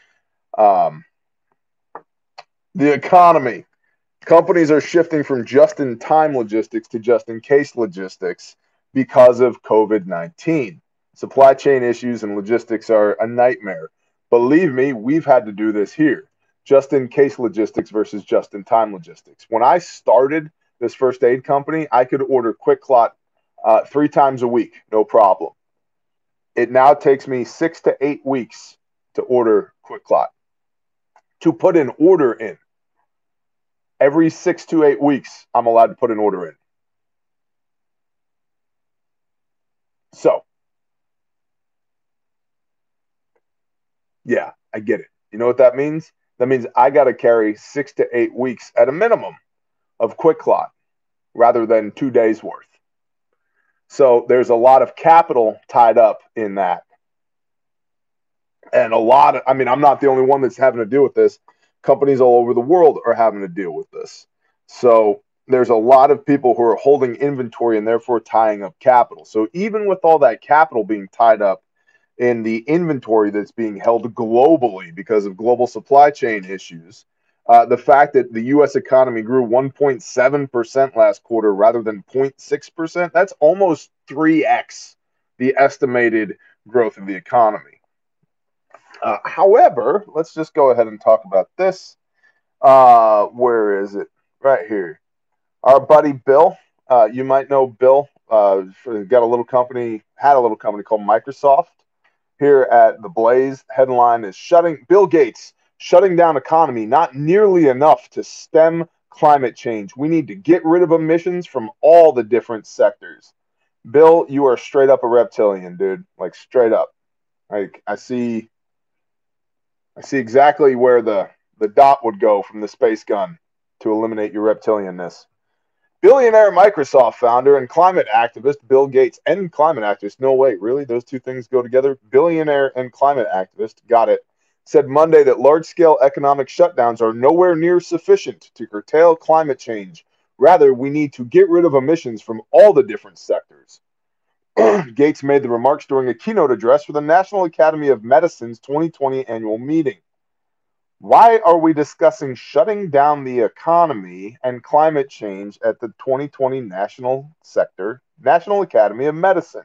The economy. Companies are shifting from just-in-time logistics to just-in-case logistics because of COVID-19. Supply chain issues and logistics are a nightmare. Believe me, we've had to do this here. Just-in-case logistics versus just-in-time logistics. When I started this first aid company, I could order QuikClot 3 times a week, no problem. It now takes me 6 to 8 weeks to order QuikClot. To put an order in. Every 6 to 8 weeks, I'm allowed to put an order in. So, yeah, I get it. You know what that means? That means I got to carry 6 to 8 weeks at a minimum of QuikClot rather than 2 days worth. So there's a lot of capital tied up in that. And I'm not the only one that's having to deal with this. Companies all over the world are having to deal with this. So there's a lot of people who are holding inventory and therefore tying up capital. So even with all that capital being tied up in the inventory that's being held globally because of global supply chain issues, the fact that the U.S. economy grew 1.7% last quarter rather than 0.6%, that's almost 3x the estimated growth of the economy. However, let's just go ahead and talk about this. Where is it? Right here. Our buddy Bill, you might know Bill, had a little company called Microsoft here at the Blaze. Headline is Bill Gates shutting down economy, not nearly enough to stem climate change. We need to get rid of emissions from all the different sectors. Bill, you are straight up a reptilian, dude. Like straight up. Like I see exactly where the dot would go from the space gun to eliminate your reptilianness. Billionaire Microsoft founder and climate activist Bill Gates and climate activist, no way, really? Those two things go together? Billionaire and climate activist, got it, said Monday that large-scale economic shutdowns are nowhere near sufficient to curtail climate change. Rather, we need to get rid of emissions from all the different sectors. Gates made the remarks during a keynote address for the National Academy of Medicine's 2020 annual meeting. Why are we discussing shutting down the economy and climate change at the 2020 National Academy of Medicine?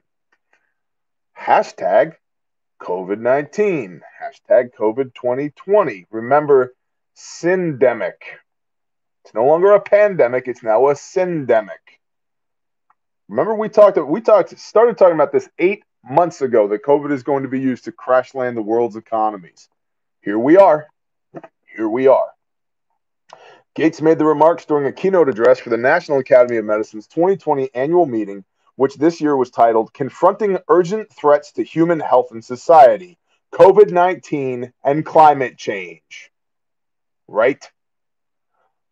Hashtag COVID-19. Hashtag COVID-2020. Remember, syndemic. It's no longer a pandemic. It's now a syndemic. Remember we started talking about this 8 months ago that COVID is going to be used to crash land the world's economies. Here we are. Gates made the remarks during a keynote address for the National Academy of Medicine's 2020 annual meeting, which this year was titled Confronting Urgent Threats to Human Health and Society, COVID-19 and Climate Change. Right?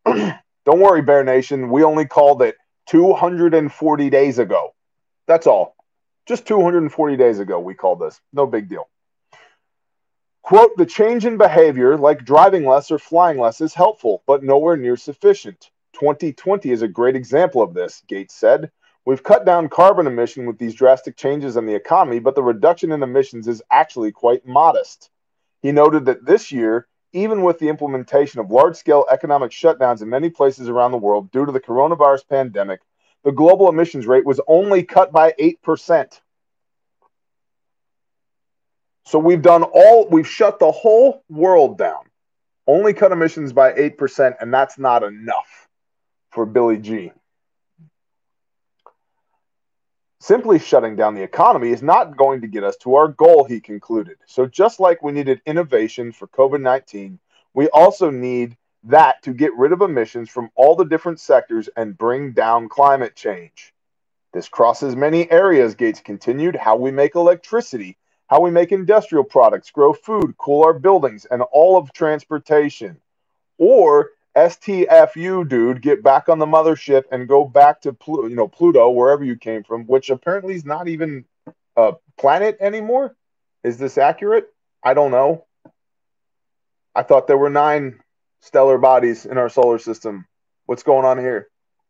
Don't worry, Bear Nation. We only called it 240 days ago. That's all. Just 240 days ago, we called this. No big deal. Quote, the change in behavior, like driving less or flying less, is helpful, but nowhere near sufficient. 2020 is a great example of this, Gates said. We've cut down carbon emission with these drastic changes in the economy, but the reduction in emissions is actually quite modest. He noted that this year, even with the implementation of large-scale economic shutdowns in many places around the world due to the coronavirus pandemic, the global emissions rate was only cut by 8%. So we've shut the whole world down, only cut emissions by 8%, and that's not enough for Billy G. Simply shutting down the economy is not going to get us to our goal, he concluded. So just like we needed innovation for COVID-19, we also need that to get rid of emissions from all the different sectors and bring down climate change. This crosses many areas, Gates continued, how we make electricity, how we make industrial products, grow food, cool our buildings, and all of transportation. Or STFU, dude, get back on the mothership and go back to Pluto, wherever you came from, which apparently is not even a planet anymore. Is this accurate? I don't know. I thought there were 9 stellar bodies in our solar system. What's going on here?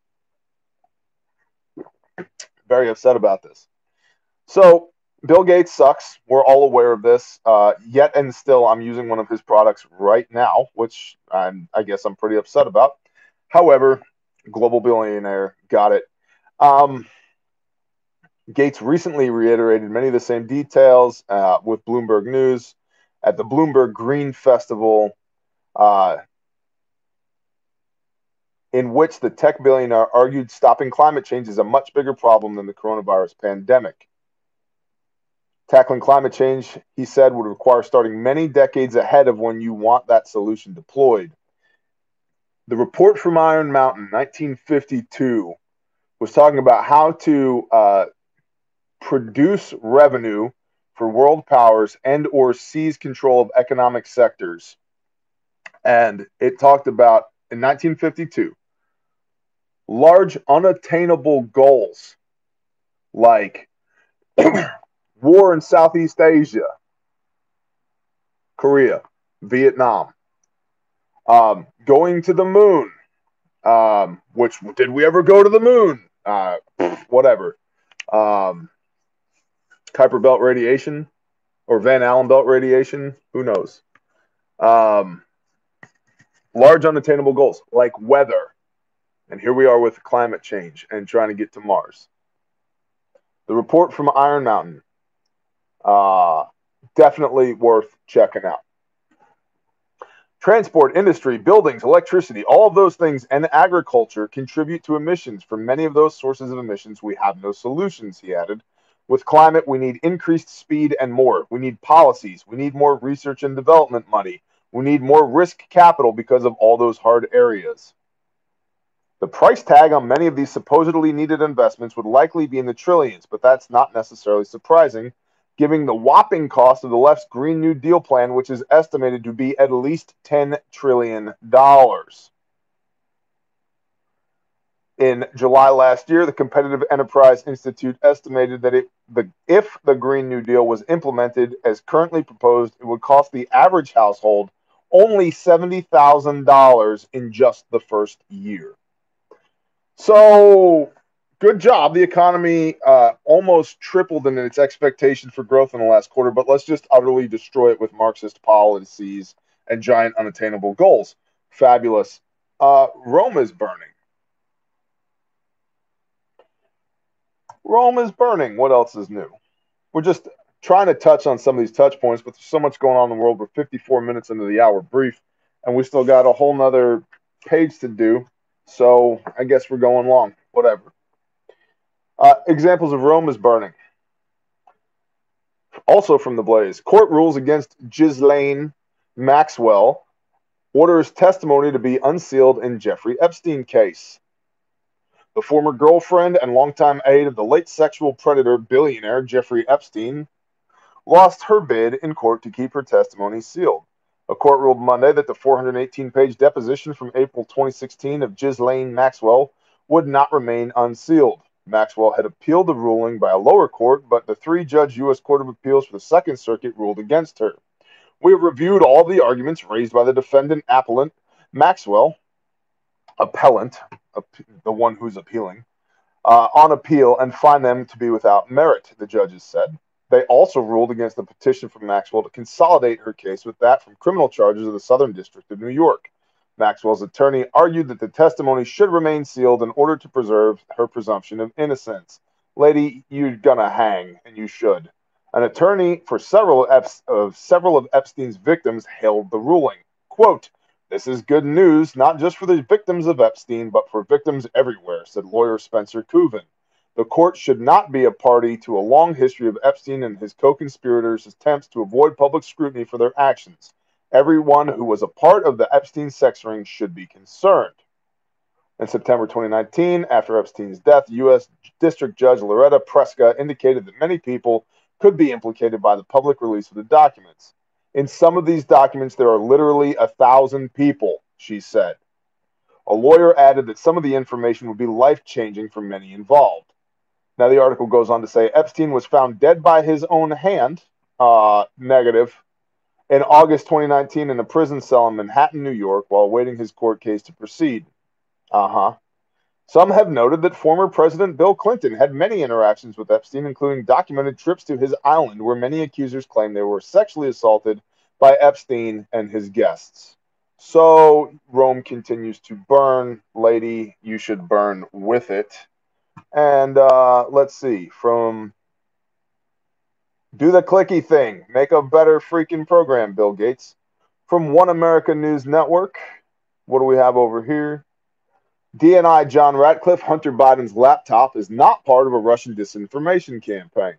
Very upset about this. So Bill Gates sucks. We're all aware of this. Yet and still, I'm using one of his products right now, which I guess I'm pretty upset about. However, global billionaire, got it. Gates recently reiterated many of the same details with Bloomberg News at the Bloomberg Green Festival, in which the tech billionaire argued stopping climate change is a much bigger problem than the coronavirus pandemic. Tackling climate change, he said, would require starting many decades ahead of when you want that solution deployed. The report from Iron Mountain, 1952, was talking about how to produce revenue for world powers and or seize control of economic sectors. And it talked about, in 1952, large unattainable goals like war in Southeast Asia, Korea, Vietnam, going to the moon, which, did we ever go to the moon? Whatever. Kuiper belt radiation or Van Allen belt radiation, who knows? Large unattainable goals like weather. And here we are with climate change and trying to get to Mars. The report from Iron Mountain, definitely worth checking out. Transport, industry, buildings, electricity, all of those things, and agriculture contribute to emissions. For many of those sources of emissions, we have no solutions, he added. With climate, we need increased speed and more. We need policies. We need more research and development money. We need more risk capital because of all those hard areas. The price tag on many of these supposedly needed investments would likely be in the trillions, but that's not necessarily surprising, given the whopping cost of the left's Green New Deal plan, which is estimated to be at least $10 trillion. In July last year, the Competitive Enterprise Institute estimated that if the Green New Deal was implemented as currently proposed, it would cost the average household only $70,000 in just the first year. So, good job. The economy almost tripled in its expectation for growth in the last quarter, but let's just utterly destroy it with Marxist policies and giant unattainable goals. Fabulous. Rome is burning. Rome is burning. What else is new? We're just trying to touch on some of these touch points, but there's so much going on in the world. We're 54 minutes into the hour brief, and we still got a whole nother page to do. So I guess we're going long. Whatever. Examples of Rome is burning. Also from the Blaze. Court rules against Ghislaine Maxwell. Orders testimony to be unsealed in Jeffrey Epstein case. The former girlfriend and longtime aide of the late sexual predator billionaire Jeffrey Epstein lost her bid in court to keep her testimony sealed. A court ruled Monday that the 418-page deposition from April 2016 of Ghislaine Maxwell would not remain unsealed. Maxwell had appealed the ruling by a lower court, but the three-judge U.S. Court of Appeals for the Second Circuit ruled against her. We have reviewed all the arguments raised by the defendant appellant, Maxwell, appellant, the one who's appealing, on appeal and find them to be without merit, the judges said. They also ruled against the petition from Maxwell to consolidate her case with that from criminal charges of the Southern District of New York. Maxwell's attorney argued that the testimony should remain sealed in order to preserve her presumption of innocence. Lady, you're gonna hang, and you should. An attorney for several of Epstein's victims hailed the ruling. Quote, "This is good news, not just for the victims of Epstein, but for victims everywhere," said lawyer Spencer Coven. The court should not be a party to a long history of Epstein and his co-conspirators' attempts to avoid public scrutiny for their actions. Everyone who was a part of the Epstein sex ring should be concerned. In September 2019, after Epstein's death, U.S. District Judge Loretta Preska indicated that many people could be implicated by the public release of the documents. In some of these documents, there are literally 1,000 people, she said. A lawyer added that some of the information would be life-changing for many involved. Now, the article goes on to say Epstein was found dead by his own hand, negative, in August 2019 in a prison cell in Manhattan, New York, while awaiting his court case to proceed. Some have noted that former President Bill Clinton had many interactions with Epstein, including documented trips to his island, where many accusers claim they were sexually assaulted by Epstein and his guests. So, Rome continues to burn. Lady, you should burn with it. And let's see, from do the clicky thing, make a better freaking program, Bill Gates. From One America News Network, what do we have over here? DNI John Ratcliffe, Hunter Biden's laptop is not part of a Russian disinformation campaign.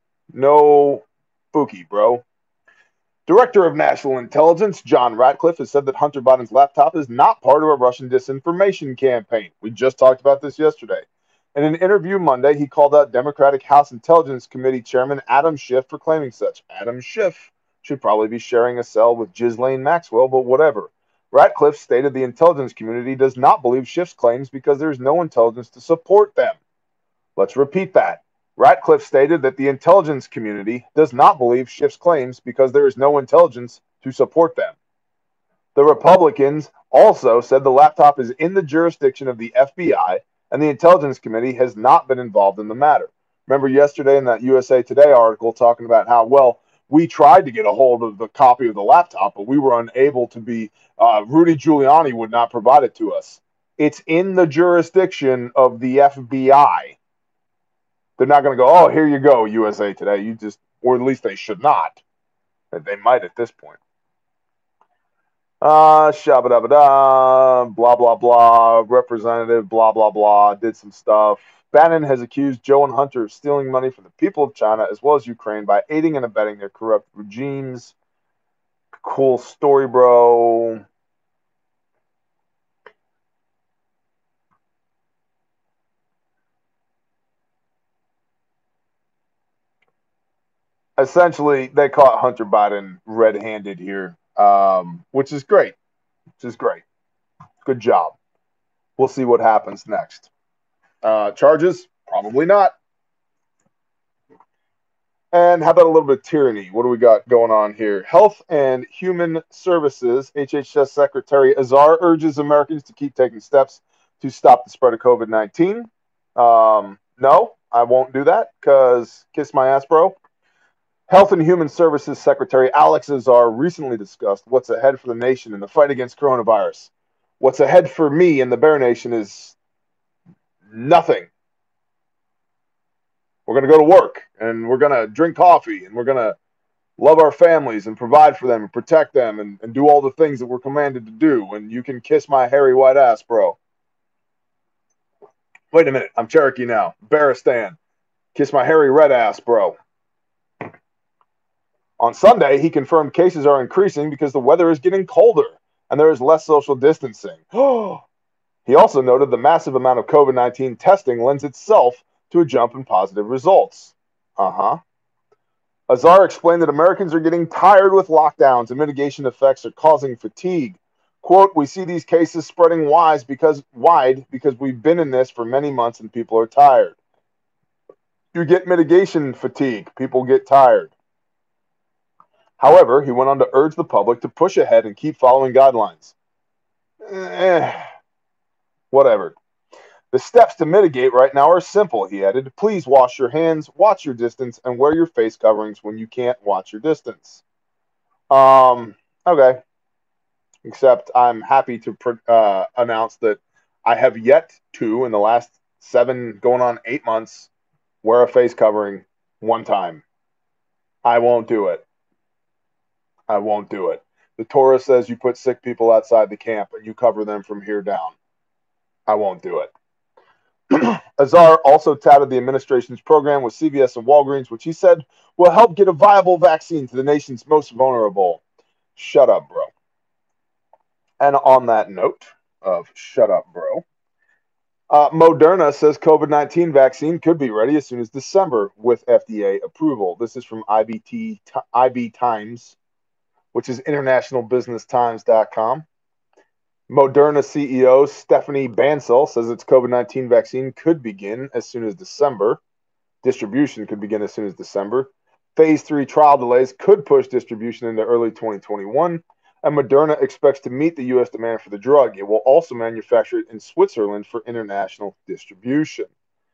No spooky, bro. Director of National Intelligence John Ratcliffe has said that Hunter Biden's laptop is not part of a Russian disinformation campaign. We just talked about this yesterday. In an interview Monday, he called out Democratic House Intelligence Committee Chairman Adam Schiff for claiming such. Adam Schiff should probably be sharing a cell with Ghislaine Maxwell, but whatever. Ratcliffe stated the intelligence community does not believe Schiff's claims because there is no intelligence to support them. Let's repeat that. Ratcliffe stated that the intelligence community does not believe Schiff's claims because there is no intelligence to support them. The Republicans also said the laptop is in the jurisdiction of the FBI, and the Intelligence Committee has not been involved in the matter. Remember yesterday in that USA Today article talking about how, well, we tried to get a hold of the copy of the laptop, but we were unable to be, Rudy Giuliani would not provide it to us. It's in the jurisdiction of the FBI. They're not going to go, oh, here you go, USA Today. You just, or at least they should not. They might at this point. Shabba-dabba-da, blah, blah, blah, representative, blah, blah, blah, did some stuff. Bannon has accused Joe and Hunter of stealing money from the people of China as well as Ukraine by aiding and abetting their corrupt regimes. Cool story, bro. Essentially, they caught Hunter Biden red-handed here. Which is great. Good job. We'll see what happens next. Charges? Probably not. And how about a little bit of tyranny? What do we got going on here? Health and Human Services, HHS Secretary Azar urges Americans to keep taking steps to stop the spread of COVID-19. No, I won't do that because kiss my ass, bro. Health and Human Services Secretary Alex Azar recently discussed what's ahead for the nation in the fight against coronavirus. What's ahead for me and the Bear Nation is nothing. We're going to go to work, and we're going to drink coffee, and we're going to love our families and provide for them and protect them and do all the things that we're commanded to do. And you can kiss my hairy white ass, bro. Wait a minute. I'm Cherokee now. Bearistan. Kiss my hairy red ass, bro. On Sunday, he confirmed cases are increasing because the weather is getting colder and there is less social distancing. He also noted the massive amount of COVID-19 testing lends itself to a jump in positive results. Azar explained that Americans are getting tired with lockdowns and mitigation effects are causing fatigue. Quote, we see these cases spreading wide because we've been in this for many months and people are tired. You get mitigation fatigue. People get tired. However, he went on to urge the public to push ahead and keep following guidelines. Whatever. The steps to mitigate right now are simple, he added. Please wash your hands, watch your distance, and wear your face coverings when you can't watch your distance. Okay. Except I'm happy to announce that I have yet to, in the last 7, going on 8 months, wear a face covering one time. I won't do it. I won't do it. The Torah says you put sick people outside the camp and you cover them from here down. I won't do it. Azar also touted the administration's program with CVS and Walgreens, which he said will help get a viable vaccine to the nation's most vulnerable. Shut up, bro. And on that note of shut up, bro, Moderna says COVID-19 vaccine could be ready as soon as December with FDA approval. This is from IB Times, which is internationalbusinesstimes.com. Moderna CEO Stephanie Bancel says its COVID-19 vaccine could begin as soon as December. Distribution could begin as soon as December. Phase 3 trial delays could push distribution into early 2021. And Moderna expects to meet the U.S. demand for the drug. It will also manufacture it in Switzerland for international distribution.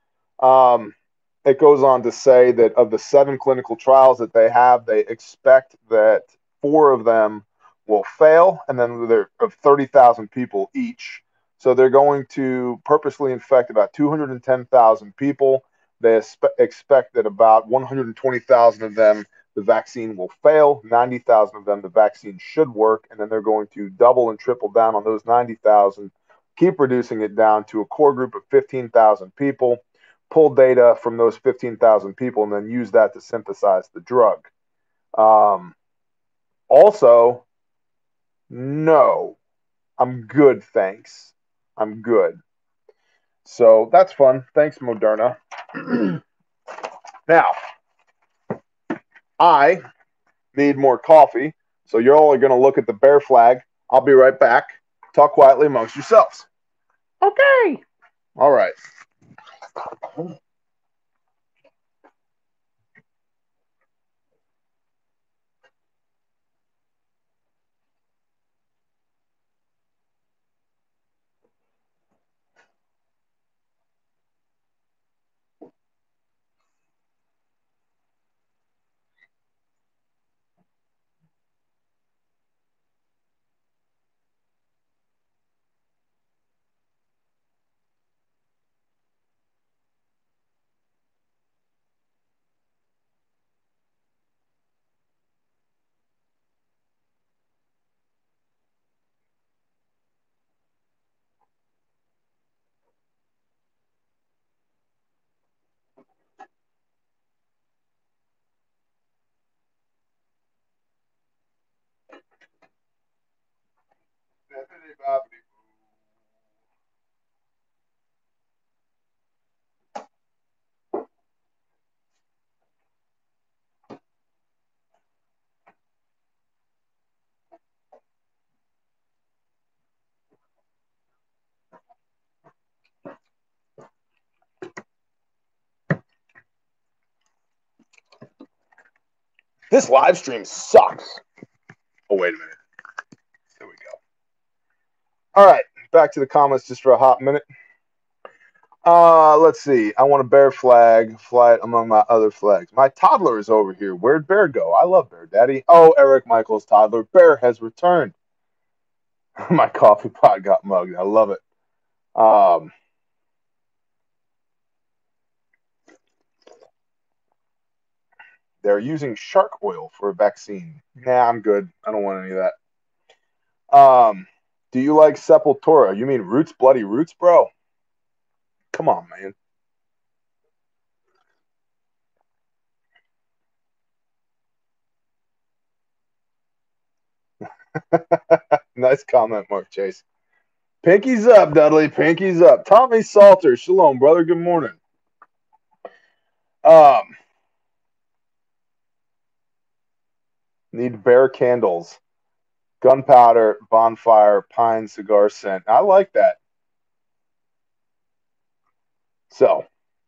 It goes on to say that of the 7 clinical trials that they have, they expect that 4 of them will fail, and then they're of 30,000 people each. So they're going to purposely infect about 210,000 people. They expect that about 120,000 of them, the vaccine will fail. 90,000 of them, the vaccine should work. And then they're going to double and triple down on those 90,000, keep reducing it down to a core group of 15,000 people, pull data from those 15,000 people, and then use that to synthesize the drug. Also, no, I'm good, thanks. I'm good. So that's fun. Thanks, Moderna. Now, I need more coffee, so you're all going to look at the bear flag. I'll be right back. Talk quietly amongst yourselves. Okay. All right. This live stream sucks. Oh, wait a minute. There we go. All right, back to the comments just for a hot minute. Let's see. I want a bear flag. Fly it among my other flags. My toddler is over here. Where'd Bear go? I love Bear Daddy. Oh, Eric Michael's toddler. Bear has returned. My coffee pot got mugged. I love it. They're using shark oil for a vaccine. Nah, I'm good. I don't want any of that. Do you like Sepultura? You mean Roots, Bloody Roots, bro? Come on, man. Nice comment, Mark Chase. Pinkies up, Dudley. Pinkies up. Tommy Salter. Shalom, brother. Good morning. Need bear candles, gunpowder, bonfire, pine, cigar scent. I like that. So,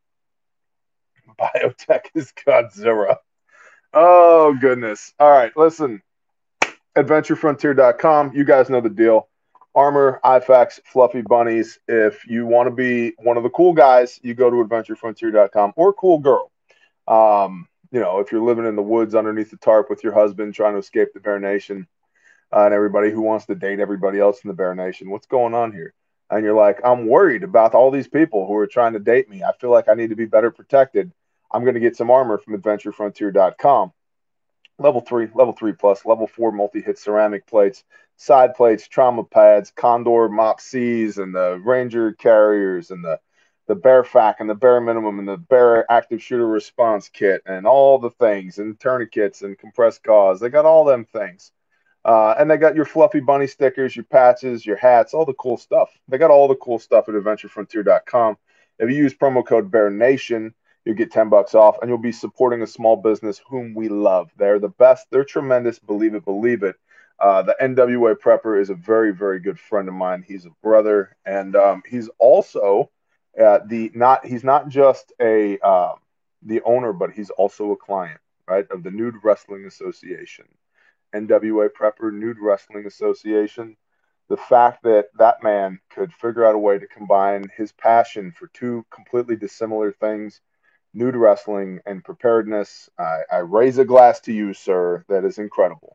biotech is Godzilla. Oh, goodness. All right, listen. AdventureFrontier.com. You guys know the deal. Armor, IFAKs, fluffy bunnies. If you want to be one of the cool guys, you go to AdventureFrontier.com, or cool girl. If you're living in the woods underneath the tarp with your husband trying to escape the Bear Nation, and everybody who wants to date everybody else in the Bear Nation, what's going on here? And you're like, I'm worried about all these people who are trying to date me. I feel like I need to be better protected. I'm going to get some armor from AdventureFrontier.com. Level 3 plus, level 4 multi-hit ceramic plates, side plates, trauma pads, Condor Mop Cs, and the Ranger carriers, and the Bear FAK, and the Bear Minimum, and the Bear Active Shooter Response Kit, and all the things, and tourniquets, and compressed gauze. They got all them things. And they got your fluffy bunny stickers, your patches, your hats, all the cool stuff. They got all the cool stuff at AdventureFrontier.com. If you use promo code Bear Nation, you'll get $10 off, and you'll be supporting a small business whom we love. They're the best. They're tremendous. Believe it, believe it. The NWA Prepper is a very, very good friend of mine. He's a brother, and he's also he's not just the owner, but he's also a client, right, of the Nude Wrestling Association. NWA Prepper, Nude Wrestling Association. The fact that that man could figure out a way to combine his passion for two completely dissimilar things, nude wrestling and preparedness, I raise a glass to you, sir. That is incredible.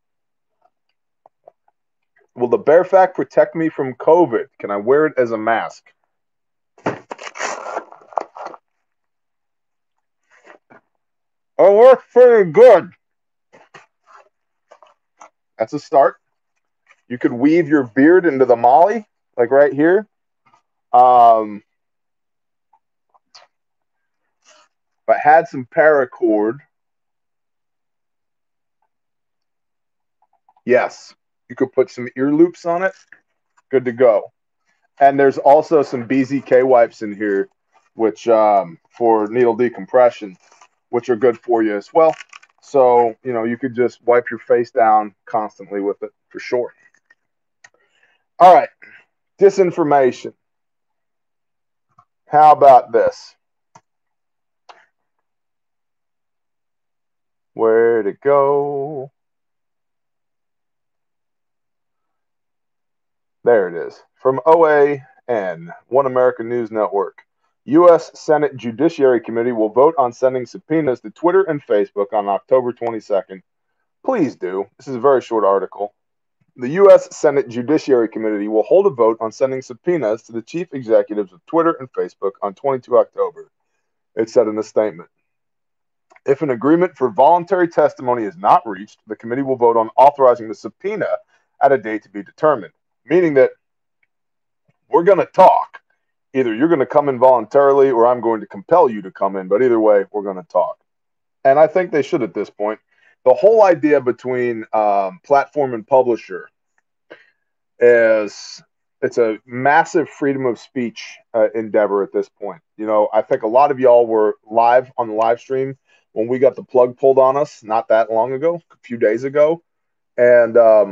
Will the Bear FAK protect me from COVID? Can I wear it as a mask? Oh, works pretty good. That's a start. You could weave your beard into the molly, like right here. If I had some paracord, yes, you could put some ear loops on it. Good to go. And there's also some BZK wipes in here, which for needle decompression, which are good for you as well. So, you could just wipe your face down constantly with it for sure. All right. Disinformation. How about this? Where'd it go? There it is. From OAN, One American News Network. U.S. Senate Judiciary Committee will vote on sending subpoenas to Twitter and Facebook on October 22nd. Please do. This is a very short article. The U.S. Senate Judiciary Committee will hold a vote on sending subpoenas to the chief executives of Twitter and Facebook on 22 October, it said in a statement. If an agreement for voluntary testimony is not reached, the committee will vote on authorizing the subpoena at a date to be determined, meaning that we're going to talk. Either you're going to come in voluntarily or I'm going to compel you to come in, but either way, we're going to talk. And I think they should at this point. The whole idea between platform and publisher is it's a massive freedom of speech endeavor at this point. I think a lot of y'all were live on the live stream when we got the plug pulled on us not that long ago, a few days ago. And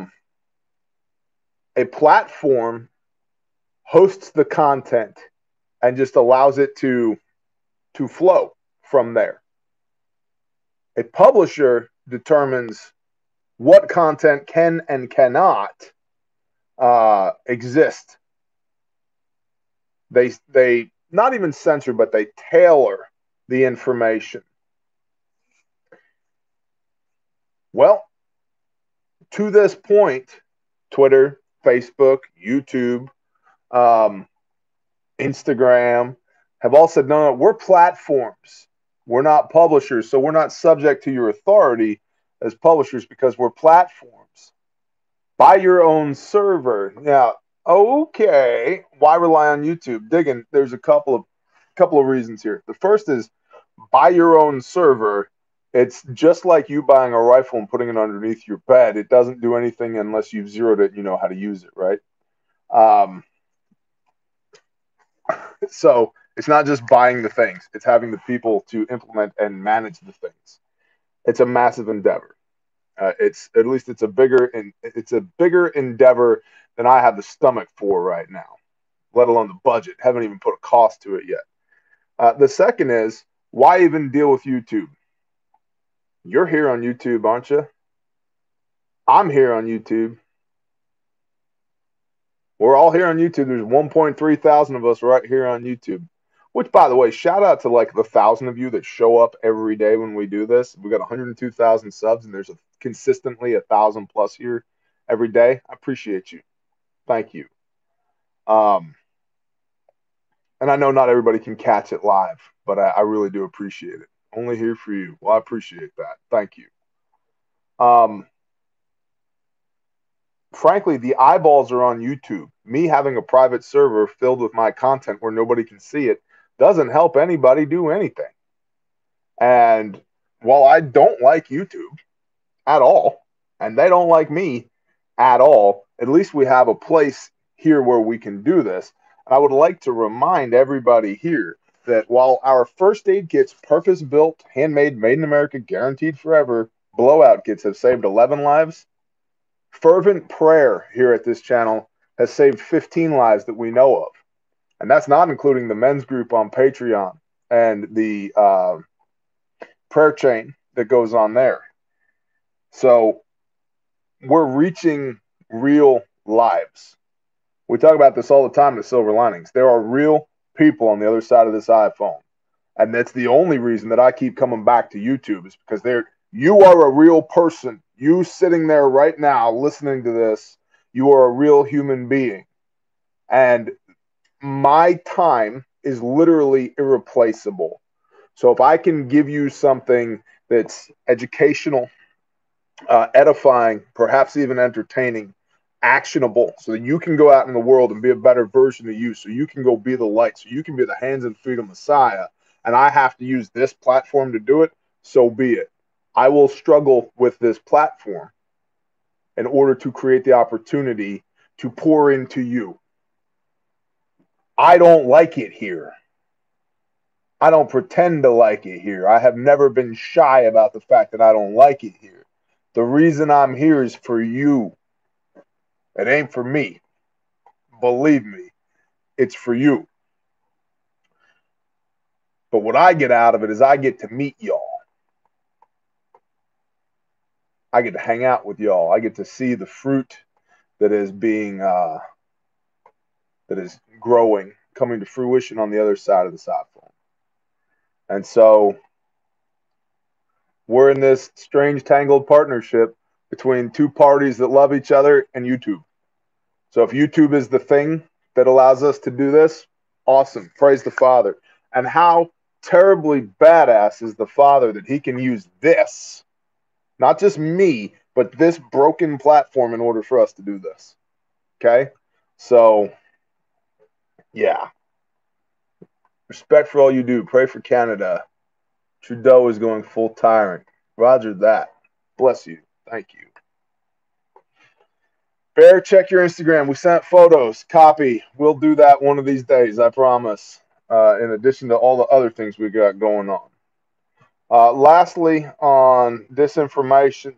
a platform hosts the content and just allows it to flow from there. A publisher determines what content can and cannot exist. They not even censor, but they tailor the information. Well, to this point, Twitter, Facebook, YouTube, Instagram have all said, no, we're platforms. We're not publishers, so we're not subject to your authority as publishers because we're platforms. Buy your own server. Now, okay, why rely on YouTube? Digging, there's a couple of reasons here. The first is buy your own server. It's just like you buying a rifle and putting it underneath your bed. It doesn't do anything unless you've zeroed it, you know how to use it, right? So it's not just buying the things. It's having the people to implement and manage the things. It's a massive endeavor. It's at least it's a bigger endeavor than I have the stomach for right now, let alone the budget. Haven't even put a cost to it yet. The second is, why even deal with YouTube? You're here on YouTube, aren't you? I'm here on YouTube. We're all here on YouTube. There's 1.3 thousand of us right here on YouTube. Which, by the way, shout out to like the 1,000 of you that show up every day when we do this. We got 102,000 subs, and there's consistently 1,000 plus here every day. I appreciate you. Thank you. And I know not everybody can catch it live, but I really do appreciate it. Only here for you. Well, I appreciate that. Thank you. Frankly, the eyeballs are on YouTube. Me having a private server filled with my content where nobody can see it doesn't help anybody do anything. And while I don't like YouTube at all, and they don't like me at all, at least we have a place here where we can do this. And I would like to remind everybody here that while our first aid kits, purpose-built, handmade, made in America, guaranteed forever, blowout kits have saved 11 lives, fervent prayer here at this channel has saved 15 lives that we know of. And that's not including the men's group on Patreon and the prayer chain that goes on there. So we're reaching real lives. We talk about this all the time in the Silver Linings. There are real people on the other side of this iPhone. And that's the only reason that I keep coming back to YouTube, is because you are a real person. You sitting there right now listening to this, you are a real human being. And my time is literally irreplaceable. So if I can give you something that's educational, edifying, perhaps even entertaining, actionable, so that you can go out in the world and be a better version of you, so you can go be the light, so you can be the hands and feet of Messiah, and I have to use this platform to do it, so be it. I will struggle with this platform in order to create the opportunity to pour into you. I don't like it here. I don't pretend to like it here. I have never been shy about the fact that I don't like it here. The reason I'm here is for you. It ain't for me. Believe me, it's for you. But what I get out of it is I get to meet y'all. I get to hang out with y'all. I get to see the fruit that is being, that is growing, coming to fruition on the other side of this iPhone. And so we're in this strange tangled partnership between two parties that love each other and YouTube. So if YouTube is the thing that allows us to do this, awesome. Praise the Father. And how terribly badass is the Father that he can use this, not just me, but this broken platform in order for us to do this. Okay? So, yeah. Respect for all you do. Pray for Canada. Trudeau is going full tyrant. Roger that. Bless you. Thank you. Bear, check your Instagram. We sent photos. Copy. We'll do that one of these days, I promise. In addition to all the other things we got going on. Lastly, on disinformation.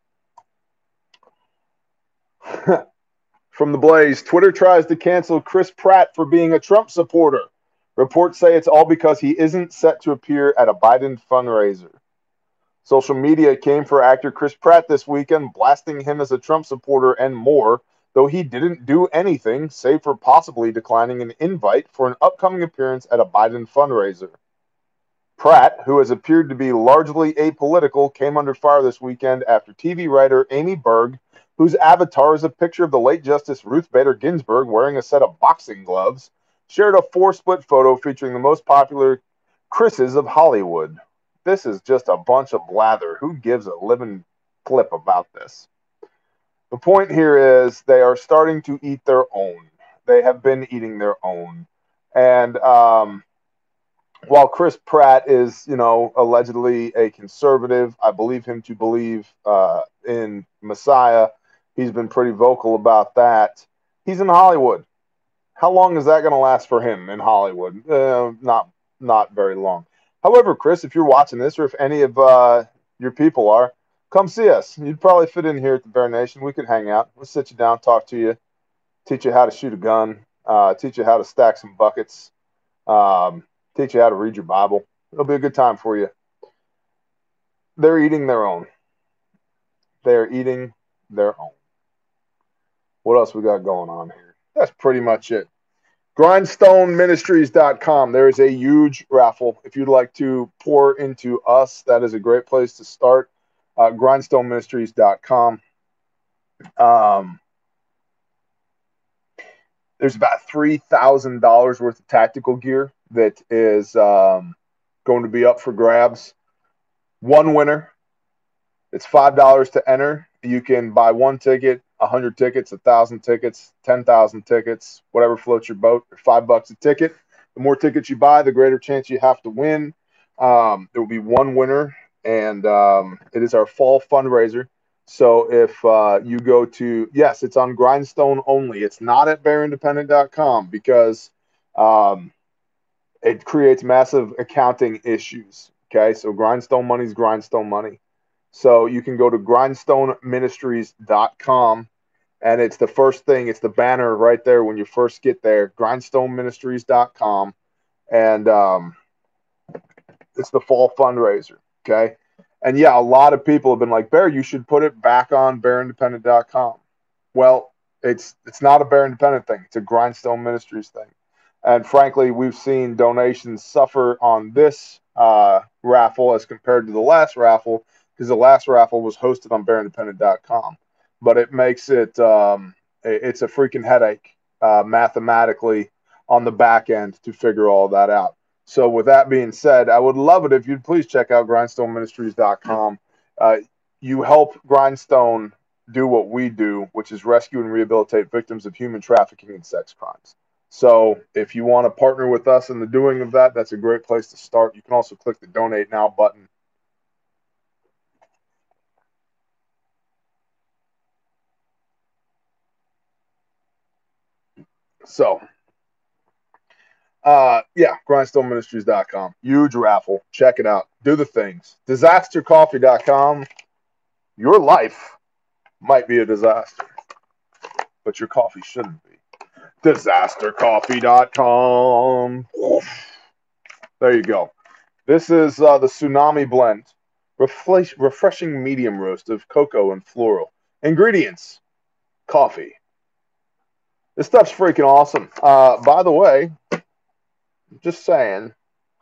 From the Blaze, Twitter tries to cancel Chris Pratt for being a Trump supporter. Reports say it's all because he isn't set to appear at a Biden fundraiser. Social media came for actor Chris Pratt this weekend, blasting him as a Trump supporter and more, though he didn't do anything save for possibly declining an invite for an upcoming appearance at a Biden fundraiser. Pratt, who has appeared to be largely apolitical, came under fire this weekend after TV writer Amy Berg, whose avatar is a picture of the late Justice Ruth Bader Ginsburg wearing a set of boxing gloves, shared a 4-split photo featuring the most popular Chris's of Hollywood. This is just a bunch of blather. Who gives a living clip about this? The point here is they are starting to eat their own. They have been eating their own. And while Chris Pratt is, allegedly a conservative, I believe him to believe in Messiah. He's been pretty vocal about that. He's in Hollywood. How long is that going to last for him in Hollywood? Not very long. However, Chris, if you're watching this, or if any of your people are, come see us. You'd probably fit in here at the Bear Nation. We could hang out. We'll sit you down, talk to you, teach you how to shoot a gun, teach you how to stack some buckets, teach you how to read your Bible. It'll be a good time for you. They're eating their own. They're eating their own. What else we got going on here? That's pretty much it. GrindstoneMinistries.com. There is a huge raffle. If you'd like to pour into us, that is a great place to start. GrindstoneMinistries.com. There's about $3,000 worth of tactical gear that is going to be up for grabs. One winner. It's $5 to enter. You can buy one ticket, 100 tickets, 1,000 tickets, 10,000 tickets, whatever floats your boat. They're $5 a ticket. The more tickets you buy, the greater chance you have to win. There will be one winner, and it is our fall fundraiser. So if you go to, yes, it's on Grindstone only. It's not at BearIndependent.com because it creates massive accounting issues. Okay, so Grindstone money is Grindstone money. So you can go to grindstoneministries.com, and it's the first thing. It's the banner right there when you first get there, grindstoneministries.com, and it's the fall fundraiser, okay? And, yeah, a lot of people have been like, Bear, you should put it back on BearIndependent.com. Well, it's not a Bear Independent thing. It's a Grindstone Ministries thing. And, frankly, we've seen donations suffer on this raffle as compared to the last raffle, because the last raffle was hosted on BearIndependent.com. But it makes it it's a freaking headache mathematically on the back end to figure all that out. So with that being said, I would love it if you'd please check out GrindstoneMinistries.com. You help Grindstone do what we do, which is rescue and rehabilitate victims of human trafficking and sex crimes. So if you want to partner with us in the doing of that, that's a great place to start. You can also click the Donate Now button. So, yeah, GrindstoneMinistries.com. Huge raffle. Check it out. Do the things. DisasterCoffee.com. Your life might be a disaster, but your coffee shouldn't be. DisasterCoffee.com. There you go. This is the Tsunami Blend. Refreshing medium roast of cocoa and floral. Ingredients. Coffee. This stuff's freaking awesome. By the way, just saying,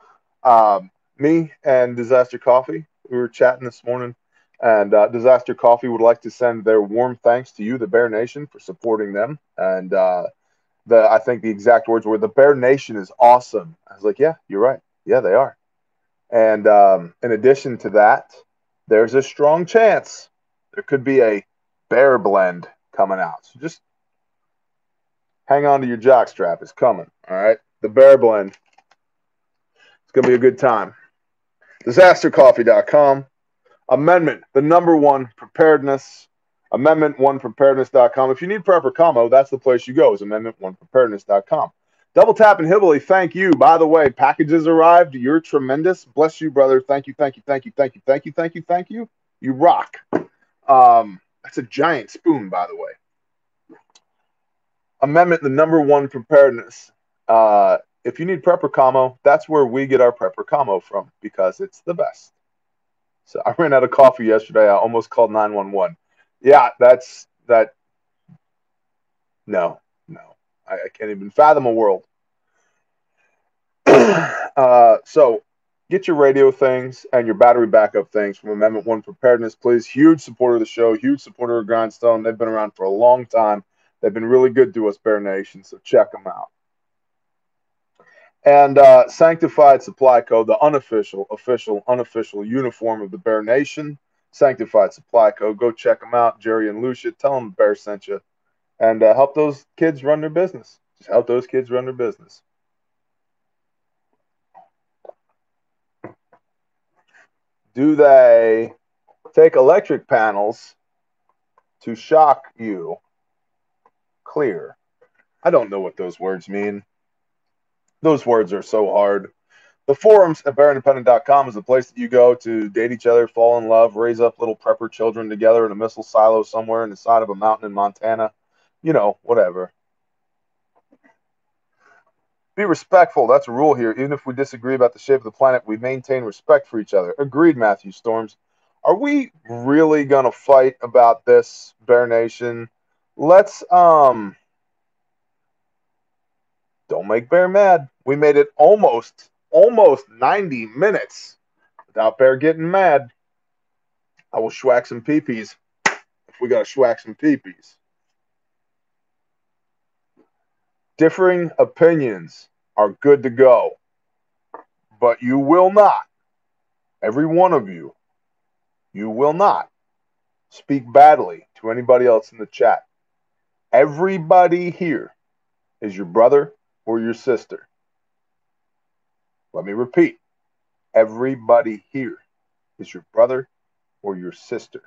me and Disaster Coffee, we were chatting this morning, and Disaster Coffee would like to send their warm thanks to you, the Bear Nation, for supporting them. And I think the exact words were, the Bear Nation is awesome. I was like, yeah, you're right. Yeah, they are. And in addition to that, there's a strong chance there could be a Bear Blend coming out. So just hang on to your jockstrap. It's coming. All right. The Bear Blend. It's going to be a good time. DisasterCoffee.com. Amendment, the #1 preparedness. Amendment1preparedness.com. If you need prepper combo, that's the place you go, is Amendment1preparedness.com. Double Tap and Hillbilly, thank you. By the way, packages arrived. You're tremendous. Bless you, brother. Thank you, thank you, thank you, thank you, thank you, thank you, thank you. You rock. That's a giant spoon, by the way. Amendment, the #1 preparedness. If you need prepper combo, that's where we get our prepper combo from, because it's the best. So I ran out of coffee yesterday. I almost called 911. Yeah, that's that. No. I can't even fathom a world. So get your radio things and your battery backup things from Amendment 1 Preparedness, please. Huge supporter of the show, huge supporter of Grindstone. They've been around for a long time. They've been really good to us, Bear Nation, so check them out. And Sanctified Supply Co., the unofficial uniform of the Bear Nation. Sanctified Supply Co. Go check them out. Jerry and Lucia, tell them Bear sent you. And help those kids run their business. Just help those kids run their business. Do they take electric panels to shock you clear? I don't know what those words mean. Those words are so hard. The forums at bearindependent.com is the place that you go to date each other, fall in love, raise up little prepper children together in a missile silo somewhere in the side of a mountain in Montana. You know, whatever. Be respectful. That's a rule here. Even if we disagree about the shape of the planet, we maintain respect for each other. Agreed, Matthew Storms. Are we really going to fight about this, Bear Nation? Let's, don't make Bear mad. We made it almost 90 minutes without Bear getting mad. I will schwack some peepees if we got to schwack some peepees. Differing opinions are good to go, but you will not, every one of you will not speak badly to anybody else in the chat. Everybody here is your brother or your sister. Let me repeat. Everybody here is your brother or your sister.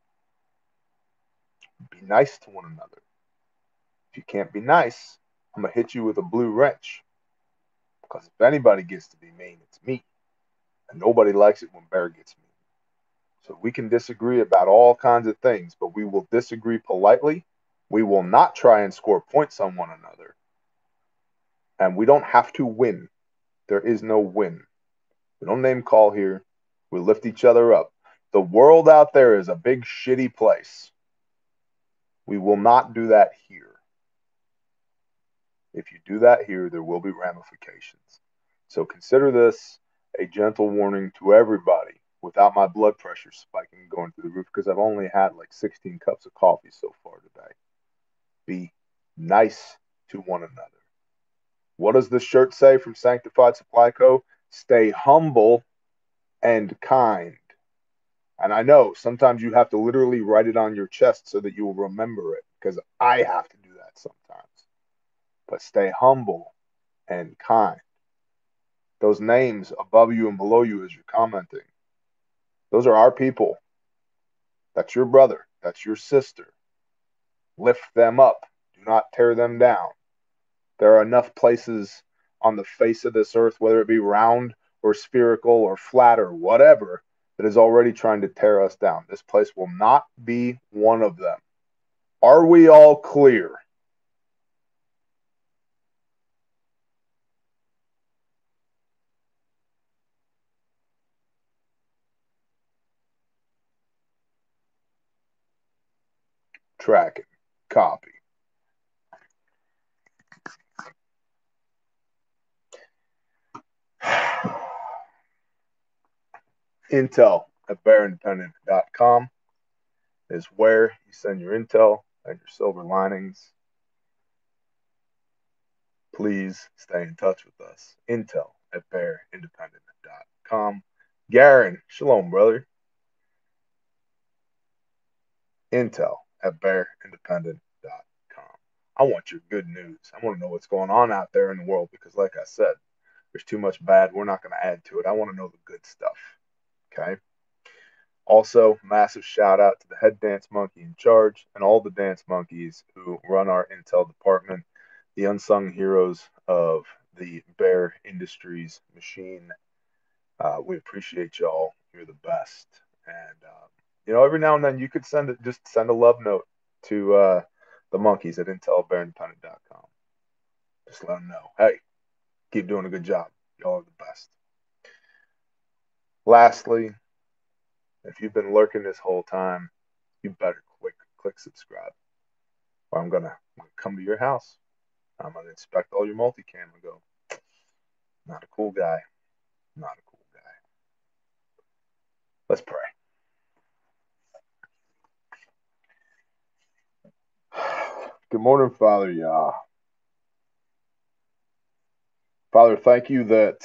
Be nice to one another. If you can't be nice, I'm going to hit you with a blue wrench. Because if anybody gets to be mean, it's me. And nobody likes it when Bear gets mean. So we can disagree about all kinds of things, but we will disagree politely. We will not try and score points on one another. And we don't have to win. There is no win. We don't name call here. We lift each other up. The world out there is a big shitty place. We will not do that here. If you do that here, there will be ramifications. So consider this a gentle warning to everybody without my blood pressure spiking and going through the roof, because I've only had like 16 cups of coffee so far today. Be nice to one another. What does the shirt say from Sanctified Supply Co.? Stay humble and kind. And I know sometimes you have to literally write it on your chest so that you will remember it, because I have to do that sometimes. But stay humble and kind. Those names above you and below you as you're commenting, those are our people. That's your brother. That's your sister. Lift them up. Do not tear them down. There are enough places on the face of this earth, whether it be round or spherical or flat or whatever, that is already trying to tear us down. This place will not be one of them. Are we all clear? Tracking. Copy. Intel at bearindependent.com is where you send your intel and your silver linings. Please stay in touch with us. Intel at bearindependent.com. Garen, shalom, brother. Intel at bearindependent.com. I want your good news. I want to know what's going on out there in the world, because, like I said, there's too much bad. We're not going to add to it. I want to know the good stuff. Okay. Also, massive shout out to the head dance monkey in charge and all the dance monkeys who run our intel department, the unsung heroes of the Bear Industries machine. We appreciate y'all. You're the best. And, every now and then you could send a love note to the monkeys at intelbearindependent.com. Just let them know, hey, keep doing a good job. Y'all are the best. Lastly, if you've been lurking this whole time, you better click subscribe. Or I'm gonna come to your house. I'm gonna inspect all your multicam and go, not a cool guy. Not a cool guy. Let's pray. Good morning, Father Yah. Father, thank you that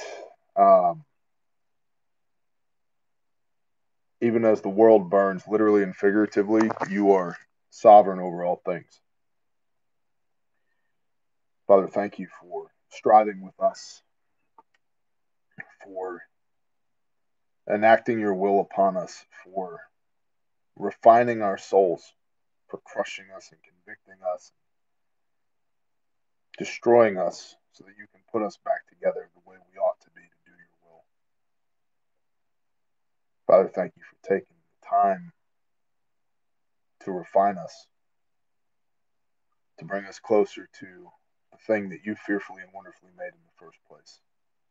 even as the world burns, literally and figuratively, you are sovereign over all things. Father, thank you for striving with us, for enacting your will upon us, for refining our souls, for crushing us and convicting us, destroying us so that you can put us back together the way we ought to be to do your will. Father, thank you for taking the time to refine us, to bring us closer to the thing that you fearfully and wonderfully made in the first place.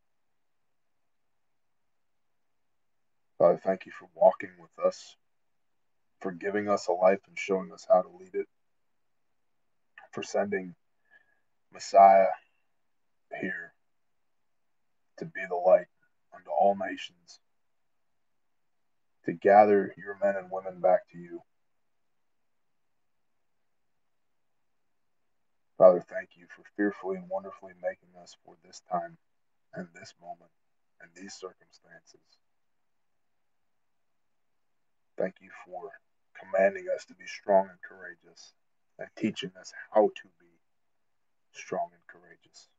Father, thank you for walking with us, for giving us a life and showing us how to lead it, for sending Messiah here to be the light unto all nations, to gather your men and women back to you. Father, thank you for fearfully and wonderfully making us for this time and this moment and these circumstances. Thank you for commanding us to be strong and courageous and teaching us how to be strong and courageous.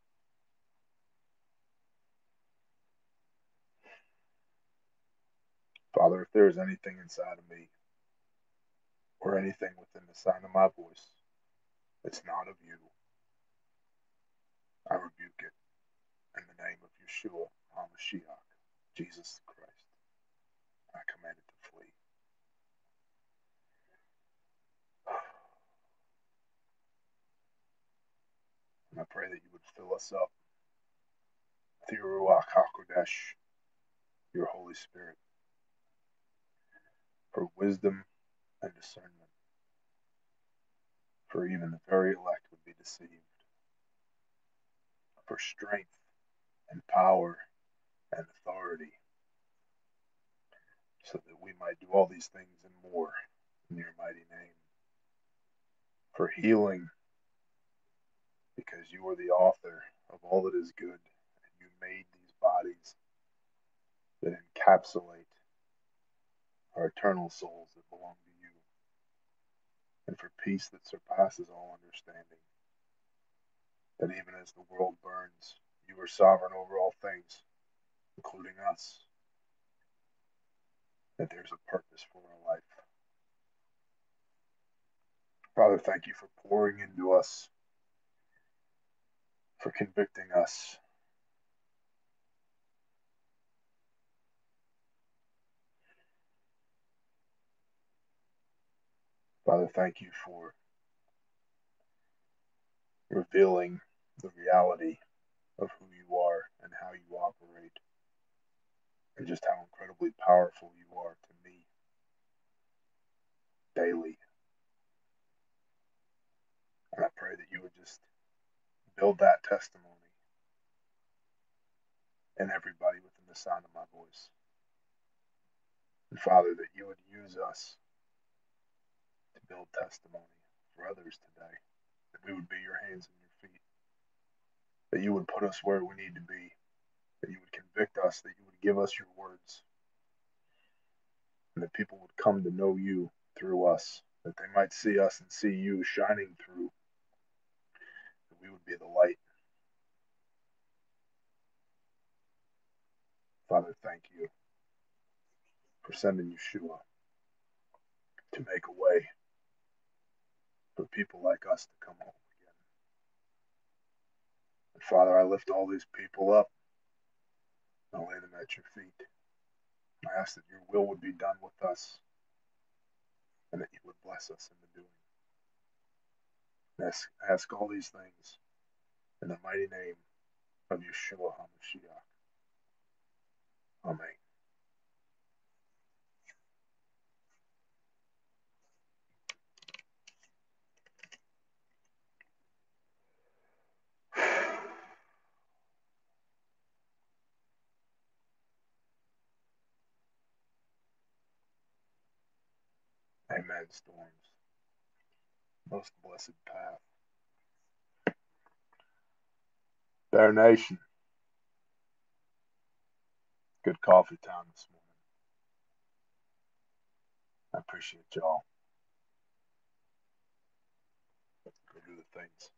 Father, if there is anything inside of me or anything within the sound of my voice that's not of you, I rebuke it in the name of Yeshua HaMashiach, Jesus Christ. I command it to flee. And I pray that you would fill us up with your Ruach HaKodesh, your Holy Spirit, for wisdom and discernment, for even the very elect would be deceived, for strength and power and authority, so that we might do all these things and more in your mighty name, for healing, because you are the author of all that is good, and you made these bodies that encapsulate our eternal souls that belong to you, and for peace that surpasses all understanding, that even as the world burns, you are sovereign over all things, including us, that there's a purpose for our life. Father, thank you for pouring into us, for convicting us. Father, thank you for revealing the reality of who you are and how you operate, and just how incredibly powerful you are to me daily. And I pray that you would just build that testimony in everybody within the sound of my voice. And Father, that you would use us to build testimony for others today, that we would be your hands and your feet, that you would put us where we need to be, that you would convict us, that you would give us your words, and that people would come to know you through us, that they might see us and see you shining through, that we would be the light. Father, thank you for sending Yeshua to make a way for people like us to come home again. And Father, I lift all these people up and I lay them at your feet. I ask that your will would be done with us and that you would bless us in the doing. And I ask all these things in the mighty name of Yeshua HaMashiach. Amen. Amen, storms. Most blessed path. Bear Nation. Good coffee time this morning. I appreciate y'all. Go do the things.